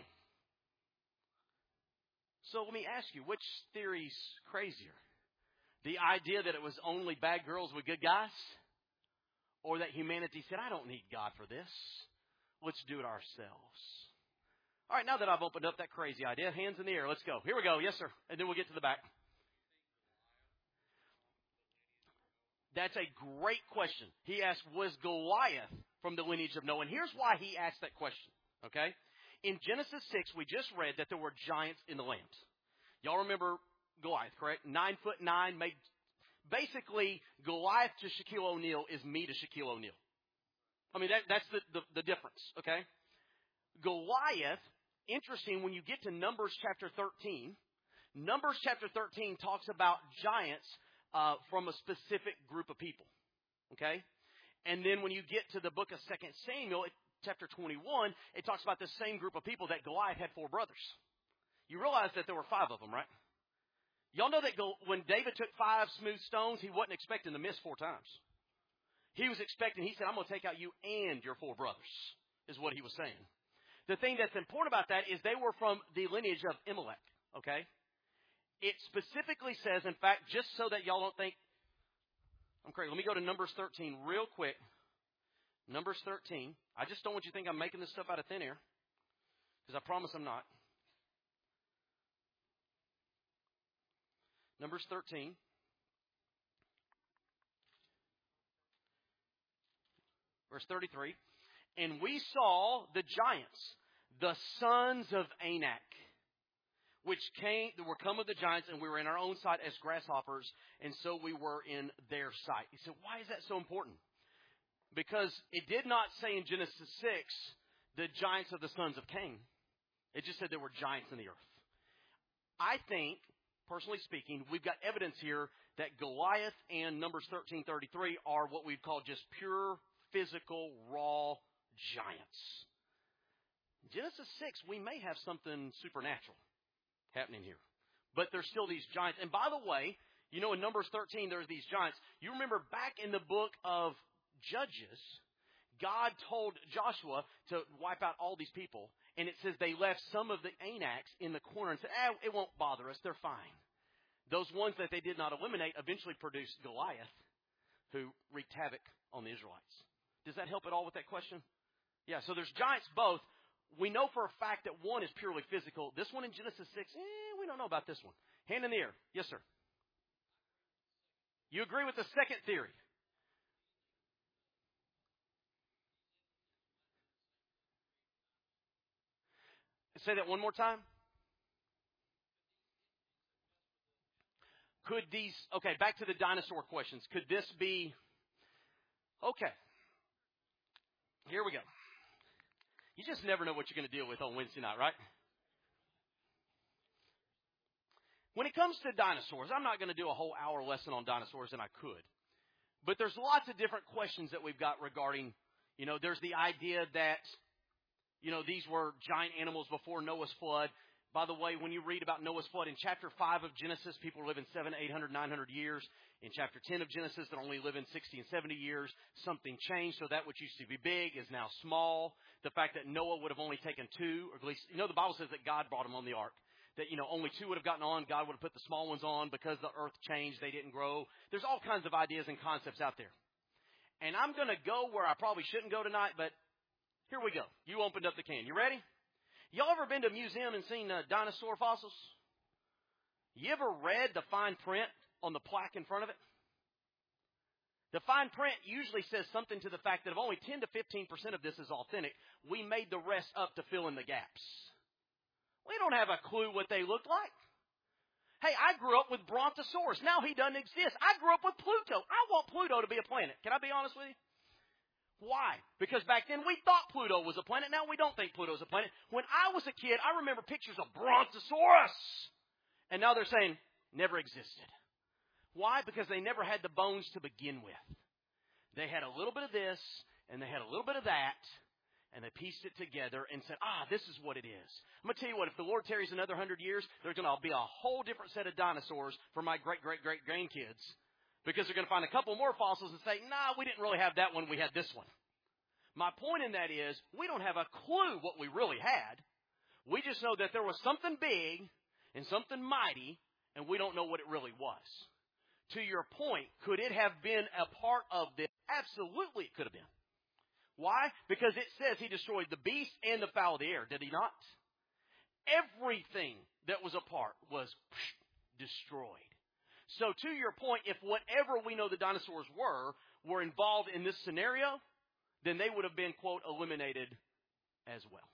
So let me ask you, which theory's crazier? The idea that it was only bad girls with good guys? Or that humanity said, I don't need God for this. Let's do it ourselves. All right, now that I've opened up that crazy idea, hands in the air, let's go. Here we go. Yes, sir. And then we'll get to the back. That's a great question. He asked, was Goliath from the lineage of Noah? And here's why he asked that question, okay? In Genesis 6, we just read that there were giants in the land. Y'all remember Goliath, correct? 9'9", basically, Goliath to Shaquille O'Neal is me to Shaquille O'Neal. I mean, that's the difference, okay? Goliath, interesting, when you get to Numbers chapter 13, Numbers chapter 13 talks about giants from a specific group of people, okay? And then when you get to the book of 2 Samuel, chapter 21, it talks about the same group of people that Goliath had 4 brothers. You realize that there were 5 of them, right? Y'all know that when David took 5 smooth stones, he wasn't expecting to miss 4 times. He was expecting, he said, I'm going to take out you and your 4 brothers, is what he was saying. The thing that's important about that is they were from the lineage of Amalek, okay? It specifically says, in fact, just so that y'all don't think, I'm crazy, let me go to Numbers 13 real quick. Numbers 13. I just don't want you to think I'm making this stuff out of thin air, because I promise I'm not. Numbers 13. Verse 33. And we saw the giants, the sons of Anak, which were come of the giants, and we were in our own sight as grasshoppers, and so we were in their sight. He said, why is that so important? Because it did not say in Genesis 6 the giants of the sons of Cain. It just said there were giants in the earth. I think, personally speaking, we've got evidence here that Goliath and Numbers 13:33 are what we'd call just pure, physical, raw giants. Genesis 6, we may have something supernatural happening here. But there's still these giants. And by the way, you know in Numbers 13 there's these giants. You remember back in the book of Judges, God told Joshua to wipe out all these people. And it says they left some of the Anaks in the corner and said, it won't bother us. They're fine. Those ones that they did not eliminate eventually produced Goliath, who wreaked havoc on the Israelites. Does that help at all with that question? Yeah, so there's giants both. We know for a fact that one is purely physical. This one in Genesis 6, we don't know about this one. Hand in the air. Yes, sir. You agree with the second theory? Say that one more time. back to the dinosaur questions. Could this be, okay, here we go. You just never know what you're going to deal with on Wednesday night, right? When it comes to dinosaurs, I'm not going to do a whole hour lesson on dinosaurs, and I could. But there's lots of different questions that we've got regarding, there's the idea that, these were giant animals before Noah's flood. By the way, when you read about Noah's flood in chapter 5 of Genesis, people were living 700, 800, 900 years. In chapter 10 of Genesis, they're only living 60 and 70 years. Something changed, so that which used to be big is now small. The fact that Noah would have only taken 2, or at least, the Bible says that God brought him on the ark. That, only 2 would have gotten on. God would have put the small ones on because the earth changed. They didn't grow. There's all kinds of ideas and concepts out there. And I'm going to go where I probably shouldn't go tonight, but here we go. You opened up the can. You ready? Y'all ever been to a museum and seen dinosaur fossils? You ever read the fine print on the plaque in front of it? The fine print usually says something to the fact that if only 10 to 15% of this is authentic, we made the rest up to fill in the gaps. We don't have a clue what they looked like. Hey, I grew up with Brontosaurus. Now he doesn't exist. I grew up with Pluto. I want Pluto to be a planet. Can I be honest with you? Why? Because back then we thought Pluto was a planet. Now we don't think Pluto's a planet. When I was a kid, I remember pictures of Brontosaurus. And now they're saying, never existed. Why? Because they never had the bones to begin with. They had a little bit of this, and they had a little bit of that, and they pieced it together and said, this is what it is. I'm going to tell you what, if the Lord tarries another 100 years, there's going to be a whole different set of dinosaurs for my great-great-great-grandkids. Because they're going to find a couple more fossils and say, we didn't really have that one, we had this one. My point in that is, we don't have a clue what we really had. We just know that there was something big and something mighty, and we don't know what it really was. To your point, could it have been a part of this? Absolutely it could have been. Why? Because it says he destroyed the beast and the fowl of the air, did he not? Everything that was a part was destroyed. So to your point, if whatever we know the dinosaurs were involved in this scenario, then they would have been, quote, eliminated as well.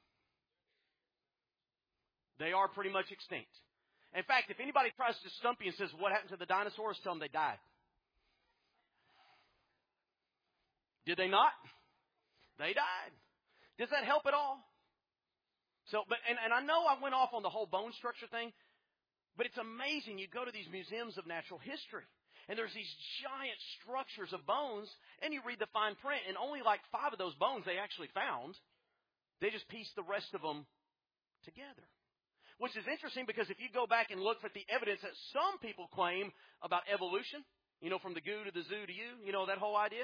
They are pretty much extinct. In fact, if anybody tries to stump you and says, what happened to the dinosaurs? Tell them they died. Did they not? They died. Does that help at all? So, and I know I went off on the whole bone structure thing, but it's amazing. You go to these museums of natural history, and there's these giant structures of bones, and you read the fine print, and only like 5 of those bones they actually found. They just pieced the rest of them together. Which is interesting because if you go back and look at the evidence that some people claim about evolution, from the goo to the zoo to you, that whole idea,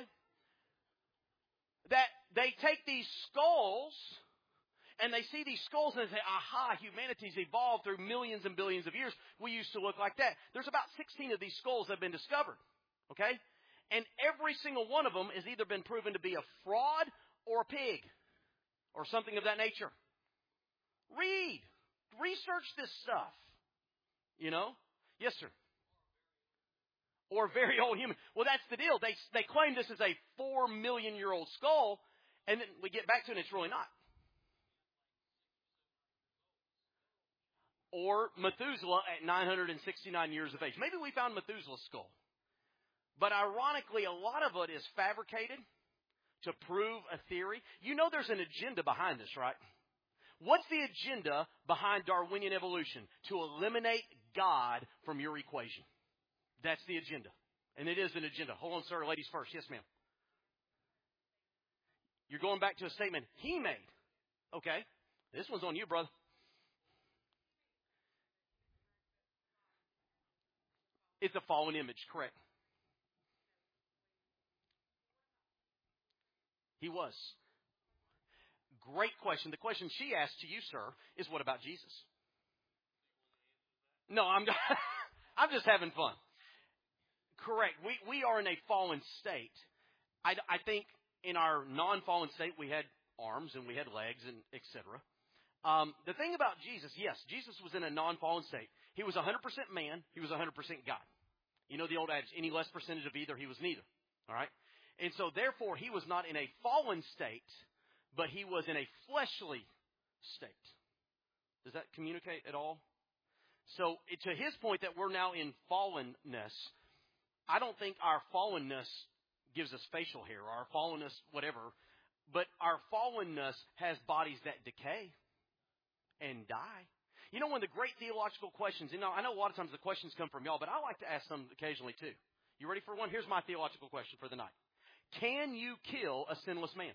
that they take these skulls and they see these skulls and they say, humanity's evolved through millions and billions of years. We used to look like that. There's about 16 of these skulls that have been discovered. Okay? And every single one of them has either been proven to be a fraud or a pig or something of that nature. Research this stuff. Yes, sir. Or very old human. Well, that's the deal. They claim this is a 4 million year old skull, and then we get back to it and it's really not. Or Methuselah at 969 years of age. Maybe we found Methuselah's skull. But ironically, a lot of it is fabricated to prove a theory. There's an agenda behind this, right? What's the agenda behind Darwinian evolution? To eliminate God from your equation. That's the agenda. And it is an agenda. Hold on, sir. Ladies first. Yes, ma'am. You're going back to a statement he made. Okay. This one's on you, brother. It's a fallen image, correct. He was. Great question. The question she asked to you, sir, is what about Jesus? No, I'm just having fun. Correct. We are in a fallen state. I think in our non-fallen state we had arms and we had legs and etc. The thing about Jesus, yes, Jesus was in a non-fallen state. He was 100% man. He was 100% God. You know the old adage, any less percentage of either, he was neither. All right? And so therefore he was not in a fallen state, but he was in a fleshly state. Does that communicate at all? So to his point that we're now in fallenness, I don't think our fallenness gives us facial hair, or our fallenness, whatever. But our fallenness has bodies that decay and die. You know, one of the great theological questions, I know a lot of times the questions come from y'all, but I like to ask some occasionally too. You ready for one? Here's my theological question for the night. Can you kill a sinless man?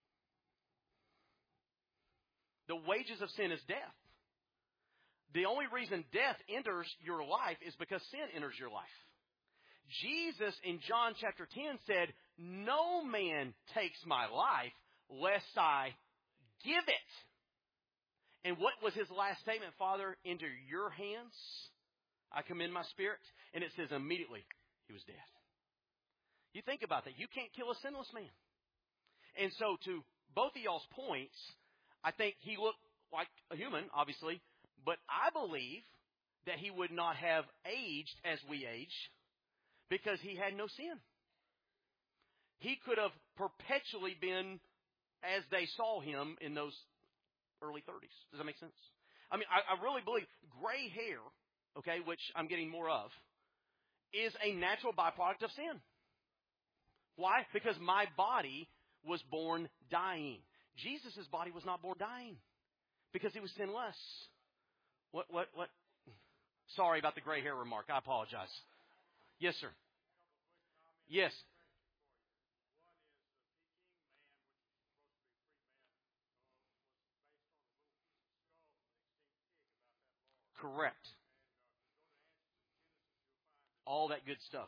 The wages of sin is death. The only reason death enters your life is because sin enters your life. Jesus in John chapter 10 said, no man takes my life lest I give it. And what was his last statement? Father, into your hands I commend my spirit. And it says immediately he was dead. You think about that. You can't kill a sinless man. And so to both of y'all's points, I think he looked like a human, obviously, but I believe that he would not have aged as we age because he had no sin. He could have perpetually been as they saw him in those early 30s. Does that make sense? I mean, I really believe gray hair, okay, which I'm getting more of, is a natural byproduct of sin. Why? Because my body was born dying. Jesus' body was not born dying because he was sinless. What? Sorry about the gray hair remark. I apologize. Yes, sir. Yes. Correct. All that good stuff.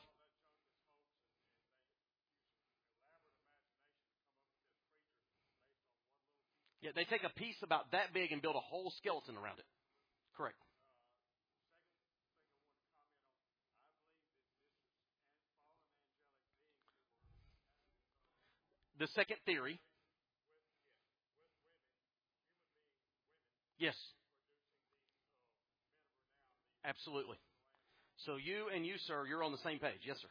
Yeah, they take a piece about that big and build a whole skeleton around it. Correct. The second theory. Yes. Absolutely. So you and you, sir, you're on the same page. Yes, sir.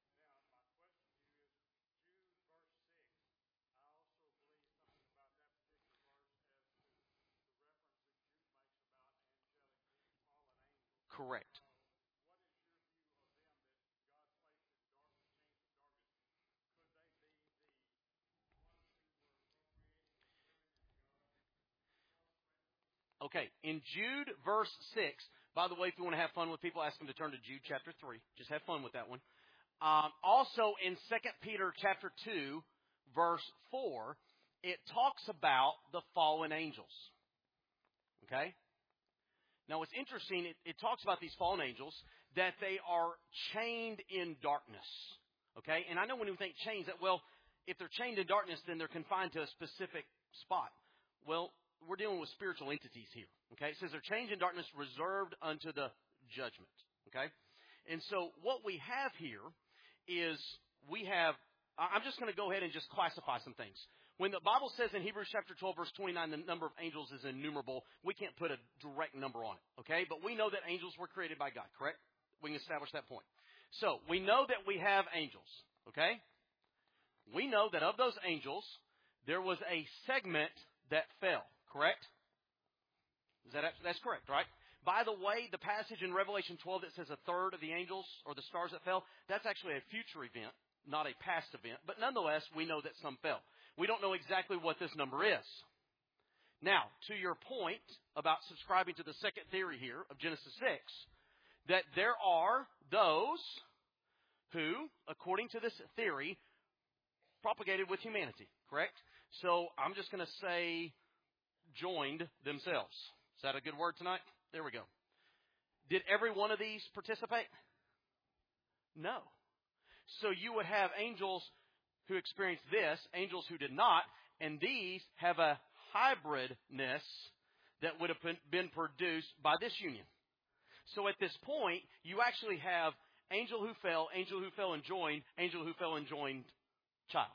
Correct. Okay, in Jude verse 6, by the way, if you want to have fun with people, ask them to turn to Jude chapter 3. Just have fun with that one. Also in 2 Peter chapter 2, verse 4, it talks about the fallen angels. Okay? Now what's interesting, it talks about these fallen angels, that they are chained in darkness. Okay? And I know when we think chains, that, well, if they're chained in darkness, then they're confined to a specific spot. Well, we're dealing with spiritual entities here. Okay? It says they're chained in darkness reserved unto the judgment. Okay? And so what we have here is I'm just going to go ahead and just classify some things. When the Bible says in Hebrews chapter 12, verse 29, the number of angels is innumerable, we can't put a direct number on it. Okay? But we know that angels were created by God, correct? We can establish that point. So we know that we have angels. Okay? We know that of those angels, there was a segment that fell. Correct? That's correct, right? By the way, the passage in Revelation 12 that says a third of the angels or the stars that fell, that's actually a future event, not a past event. But nonetheless, we know that some fell. We don't know exactly what this number is. Now, to your point about subscribing to the second theory here of Genesis 6, that there are those who, according to this theory, propagated with humanity, correct? So I'm just going to say joined themselves. Is that a good word tonight? There we go. Did every one of these participate? No. So you would have angels who experienced this, angels who did not, and these have a hybridness that would have been produced by this union. So at this point, you actually have angel who fell and joined, angel who fell and joined child.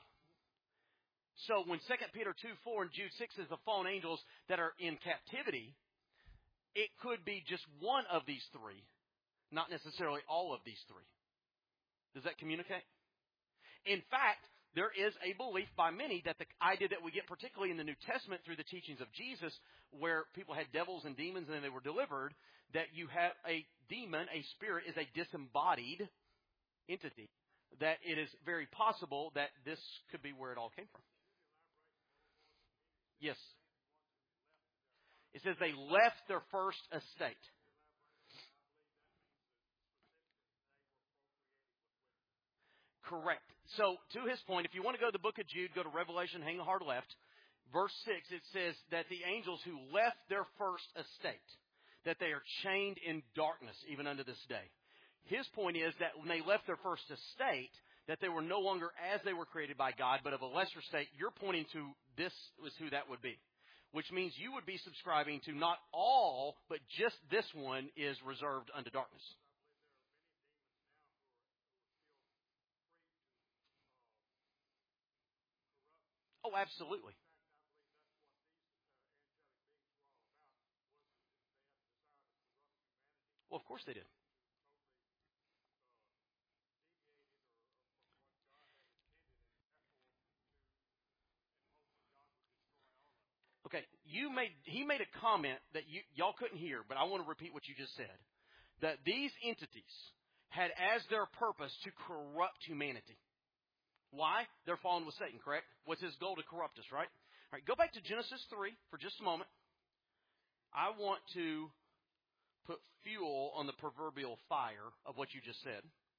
So when 2 Peter 2:4 and Jude 6 is the fallen angels that are in captivity, it could be just one of these three, not necessarily all of these three. Does that communicate? In fact, there is a belief by many that the idea that we get, particularly in the New Testament through the teachings of Jesus, where people had devils and demons and then they were delivered, that you have a demon, a spirit, is a disembodied entity. That it is very possible that this could be where it all came from. Yes. It says they left their first estate. Correct. So, to his point, if you want to go to the book of Jude, go to Revelation, hang a hard left. Verse 6, it says that the angels who left their first estate, that they are chained in darkness even unto this day. His point is that when they left their first estate, that they were no longer as they were created by God, but of a lesser state. You're pointing to this was who that would be, which means you would be subscribing to not all, but just this one is reserved unto darkness. Oh, absolutely. Well, of course they did. Okay, he made a comment that y'all couldn't hear, but I want to repeat what you just said. That these entities had as their purpose to corrupt humanity. Why? They're fallen with Satan, correct? What's his goal? To corrupt us, right? All right, go back to Genesis 3 for just a moment. I want to put fuel on the proverbial fire of what you just said.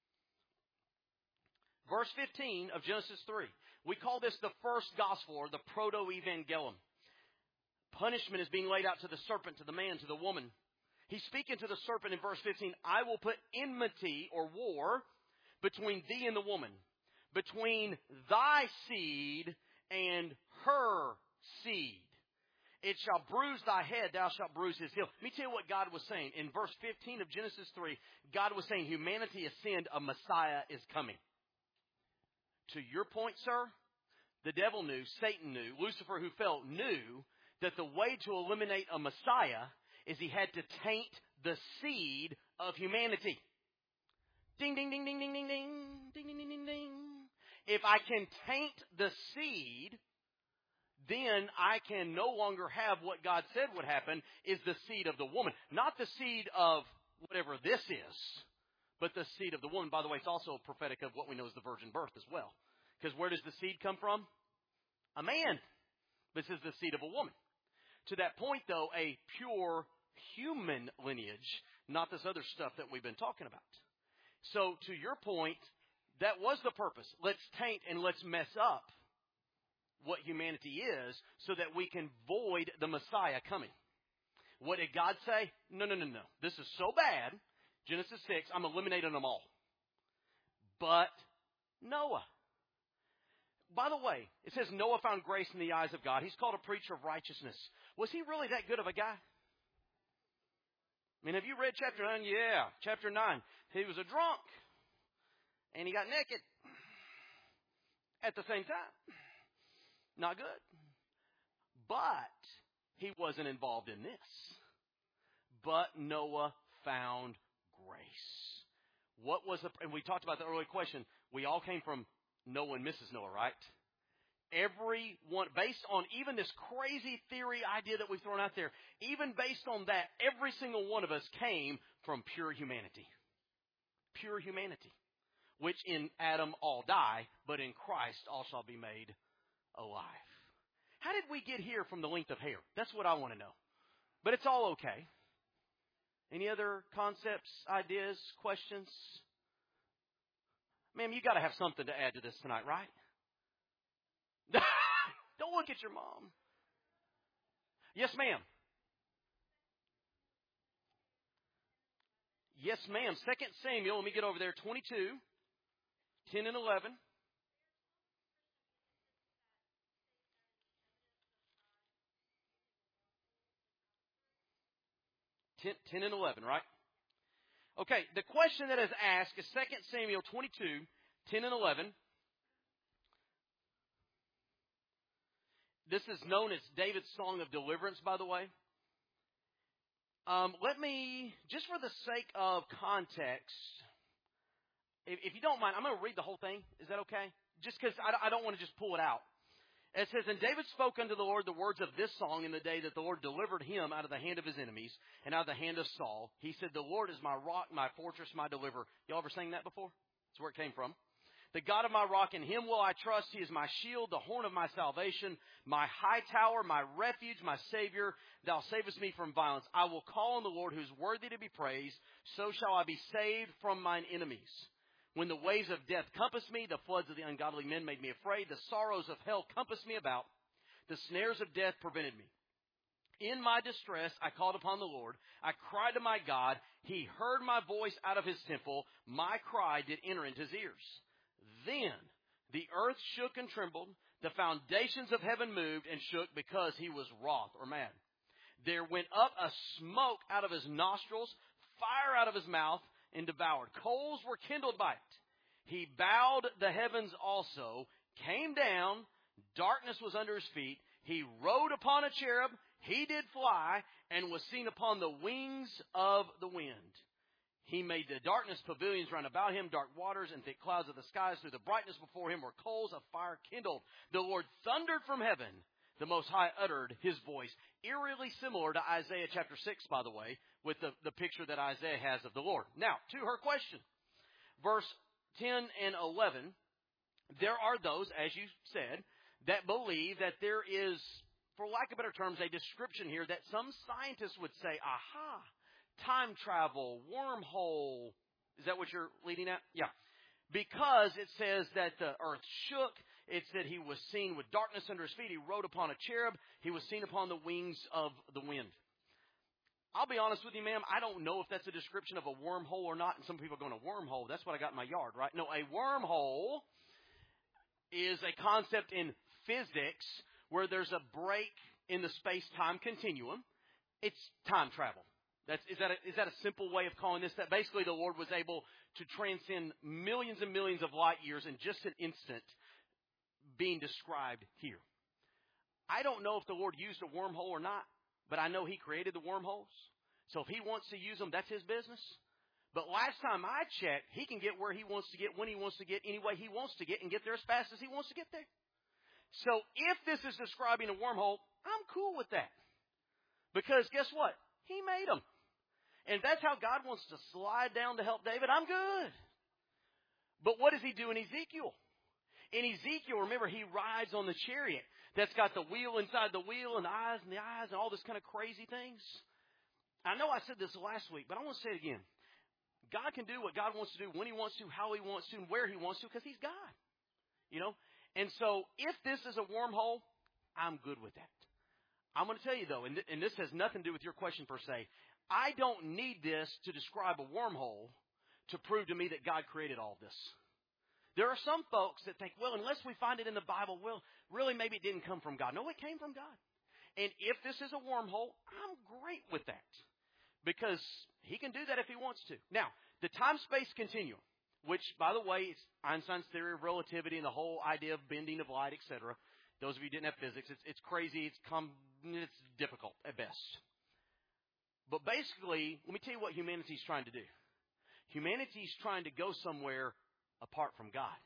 Verse 15 of Genesis 3. We call this the first gospel, or the proto-evangelium. Punishment is being laid out to the serpent, to the man, to the woman. He's speaking to the serpent in verse 15. I will put enmity or war between thee and the woman, between thy seed and her seed. It shall bruise thy head, thou shalt bruise his heel. Let me tell you what God was saying. In verse 15 of Genesis 3, God was saying humanity has sinned, a Messiah is coming. To your point, sir, the devil knew, Satan knew, Lucifer who fell knew that the way to eliminate a Messiah is he had to taint the seed of humanity. Ding, ding, ding, ding, ding, ding, ding, ding, ding, ding, ding, ding. If I can taint the seed, then I can no longer have what God said would happen is the seed of the woman. Not the seed of whatever this is, but the seed of the woman. By the way, it's also prophetic of what we know as the virgin birth as well. Because where does the seed come from? A man. This is the seed of a woman. To that point, though, a pure human lineage, not this other stuff that we've been talking about. So, to your point, that was the purpose. Let's taint and let's mess up what humanity is so that we can void the Messiah coming. What did God say? No. This is so bad. Genesis 6, I'm eliminating them all. But Noah. By the way, it says Noah found grace in the eyes of God. He's called a preacher of righteousness. Was he really that good of a guy? I mean, have you read chapter 9? Yeah, chapter 9. He was a drunk. And he got naked. At the same time. Not good. But he wasn't involved in this. But Noah found grace. What was and we talked about the earlier question. We all came from Noah and Mrs. Noah, right? Everyone, based on even this crazy theory idea that we've thrown out there, even based on that, every single one of us came from pure humanity. Pure humanity. Which in Adam all die, but in Christ all shall be made alive. How did we get here from the length of hair? That's what I want to know. But it's all okay. Any other concepts, ideas, questions? Ma'am, you got to have something to add to this tonight, right? Don't look at your mom. Yes, ma'am. Yes, ma'am. 2 Samuel, let me get over there, 22, 10 and 11. 10 and 11, right? Okay, the question that is asked is 2 Samuel 22, 10 and 11. This is known as David's Song of Deliverance, by the way. Let me, just for the sake of context, if you don't mind, I'm going to read the whole thing. Is that okay? just because I don't want to just pull it out. It says, and David spoke unto the Lord the words of this song in the day that the Lord delivered him out of the hand of his enemies and out of the hand of Saul. He said, the Lord is my rock, my fortress, my deliverer. Y'all ever sang that before? That's where it came from. The God of my rock, in him will I trust. He is my shield, the horn of my salvation, my high tower, my refuge, my Savior. Thou savest me from violence. I will call on the Lord who is worthy to be praised. So shall I be saved from mine enemies. When the waves of death compassed me, the floods of the ungodly men made me afraid. The sorrows of hell compassed me about. The snares of death prevented me. In my distress, I called upon the Lord. I cried to my God. He heard my voice out of his temple. My cry did enter into his ears. Then the earth shook and trembled. The foundations of heaven moved and shook because he was wroth or mad. There went up a smoke out of his nostrils, fire out of his mouth, and devoured. Coals were kindled by it. He bowed the heavens also, came down, darkness was under his feet. He rode upon a cherub, he did fly, and was seen upon the wings of the wind. He made the darkness pavilions round about him, dark waters and thick clouds of the skies. Through the brightness before him were coals of fire kindled. The Lord thundered from heaven. The Most High uttered his voice. Eerily similar to Isaiah chapter 6, by the way, with the picture that Isaiah has of the Lord. Now, to her question, verse 10 and 11, there are those, as you said, that believe that there is, for lack of better terms, a description here that some scientists would say, aha, time travel, wormhole. Is that what you're leading at? Yeah. Because it says that the earth shook. It said he was seen with darkness under his feet. He rode upon a cherub. He was seen upon the wings of the wind. I'll be honest with you, ma'am. I don't know if that's a description of a wormhole or not. And some people are going, a wormhole? That's what I got in my yard, right? No, a wormhole is a concept in physics where there's a break in the space-time continuum. It's time travel. Is that a simple way of calling this? That basically the Lord was able to transcend millions and millions of light years in just an instant being described here. I don't know if the Lord used a wormhole or not, but I know he created the wormholes. So if he wants to use them, that's his business. But last time I checked, he can get where he wants to get, when he wants to get, any way he wants to get, and get there as fast as he wants to get there. So if this is describing a wormhole, I'm cool with that. Because guess what? He made them. And that's how God wants to slide down to help David. I'm good. But what does he do in Ezekiel? In Ezekiel, remember, he rides on the chariot that's got the wheel inside the wheel and the eyes and all this kind of crazy things. I know I said this last week, but I want to say it again. God can do what God wants to do, when he wants to, how he wants to, and where he wants to, because he's God. You know? And so if this is a wormhole, I'm good with that. I'm going to tell you, though, and this has nothing to do with your question per se, I don't need this to describe a wormhole to prove to me that God created all this. There are some folks that think, well, unless we find it in the Bible, well, really maybe it didn't come from God. No, it came from God. And if this is a wormhole, I'm great with that. Because he can do that if he wants to. Now, the time-space continuum, which, by the way, is Einstein's theory of relativity and the whole idea of bending of light, etc. Those of you who didn't have physics, it's crazy. It's difficult at best. But basically, let me tell you what humanity's trying to do. Humanity's trying to go somewhere apart from God.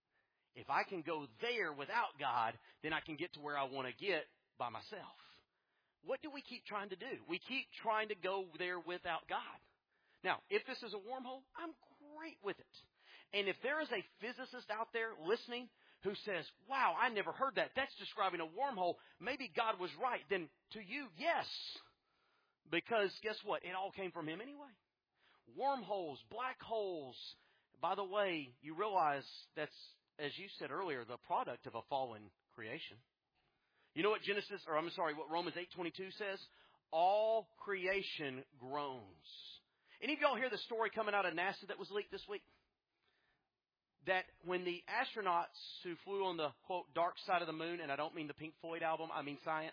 If I can go there without God, then I can get to where I want to get by myself. What do we keep trying to do? We keep trying to go there without God. Now, if this is a wormhole, I'm great with it. And if there is a physicist out there listening who says, wow, I never heard that. That's describing a wormhole. Maybe God was right. Then to you, yes. Because guess what? It all came from him anyway. Wormholes, black holes. By the way, you realize that's, as you said earlier, the product of a fallen creation. You know what what Romans 8:22 says? All creation groans. Any of y'all hear the story coming out of NASA that was leaked this week? That when the astronauts who flew on the, quote, dark side of the moon, and I don't mean the Pink Floyd album, I mean science.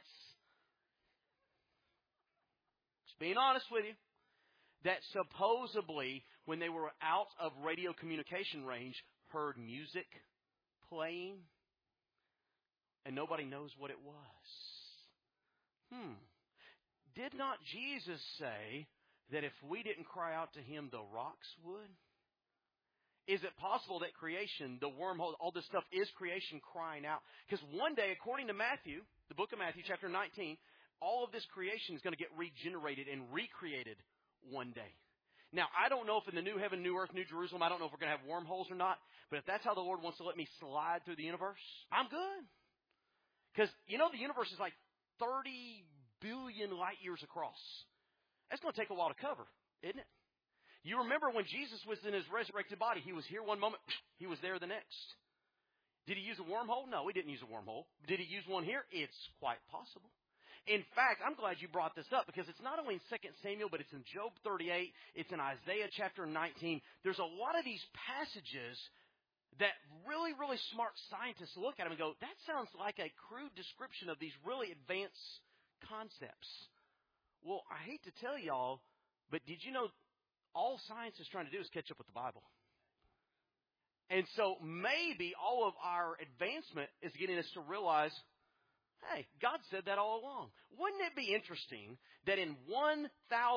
Just being honest with you. That supposedly, when they were out of radio communication range, heard music playing, and nobody knows what it was. Did not Jesus say that if we didn't cry out to him, the rocks would? Is it possible that creation, the wormhole, all this stuff is creation crying out? Because one day, according to Matthew, the book of Matthew, chapter 19, all of this creation is going to get regenerated and recreated one day. Now, I don't know if in the new heaven, new earth, new Jerusalem, I don't know if we're going to have wormholes or not. But if that's how the Lord wants to let me slide through the universe, I'm good. Because, the universe is like 30 billion light years across. That's going to take a while to cover, isn't it? You remember when Jesus was in his resurrected body, he was here one moment, he was there the next. Did he use a wormhole? No, he didn't use a wormhole. Did he use one here? It's quite possible. In fact, I'm glad you brought this up because it's not only in 2 Samuel, but it's in Job 38. It's in Isaiah chapter 19. There's a lot of these passages that really, really smart scientists look at them and go, that sounds like a crude description of these really advanced concepts. Well, I hate to tell y'all, but did you know all science is trying to do is catch up with the Bible? And so maybe all of our advancement is getting us to realize, hey, God said that all along. Wouldn't it be interesting that in 1000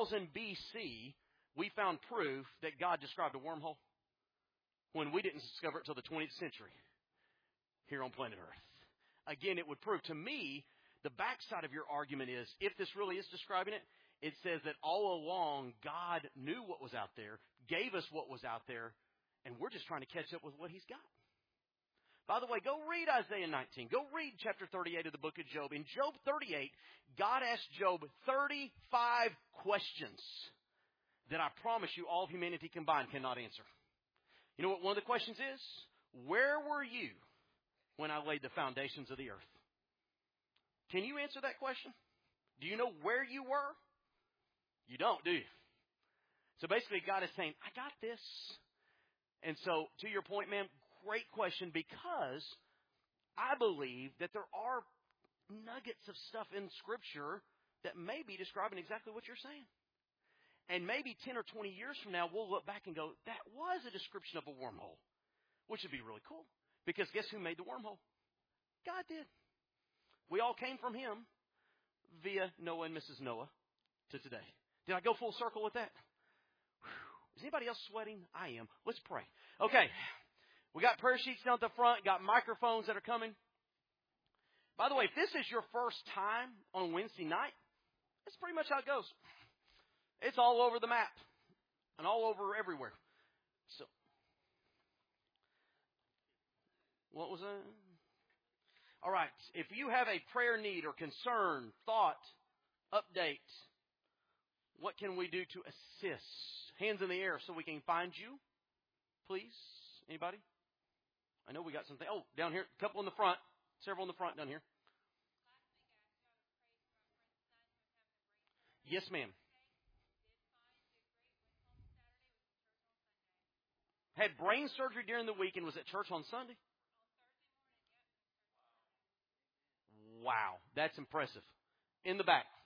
BC, we found proof that God described a wormhole when we didn't discover it until the 20th century here on planet Earth? Again, it would prove to me the backside of your argument is, if this really is describing it, it says that all along God knew what was out there, gave us what was out there, and we're just trying to catch up with what He's got. By the way, go read Isaiah 19. Go read chapter 38 of the book of Job. In Job 38, God asked Job 35 questions that I promise you all of humanity combined cannot answer. You know what one of the questions is? Where were you when I laid the foundations of the earth? Can you answer that question? Do you know where you were? You don't, do you? So basically, God is saying, I got this. And so, to your point, man, great question, because I believe that there are nuggets of stuff in Scripture that may be describing exactly what you're saying. And maybe 10 or 20 years from now, we'll look back and go, that was a description of a wormhole, which would be really cool. Because guess who made the wormhole? God did. We all came from Him via Noah and Mrs. Noah to today. Did I go full circle with that? Whew. Is anybody else sweating? I am. Let's pray. Okay. We got prayer sheets down at the front, got microphones that are coming. By the way, if this is your first time on Wednesday night, that's pretty much how it goes. It's all over the map and all over everywhere. So, what was that? All right. If you have a prayer need or concern, thought, update, what can we do to assist? Hands in the air so we can find you, please. Anybody? I know we got something. Oh, down here. A couple in the front. Several in the front down here. Yes, ma'am. Had brain surgery during the week and was at church on Sunday? Wow, that's impressive. In the back.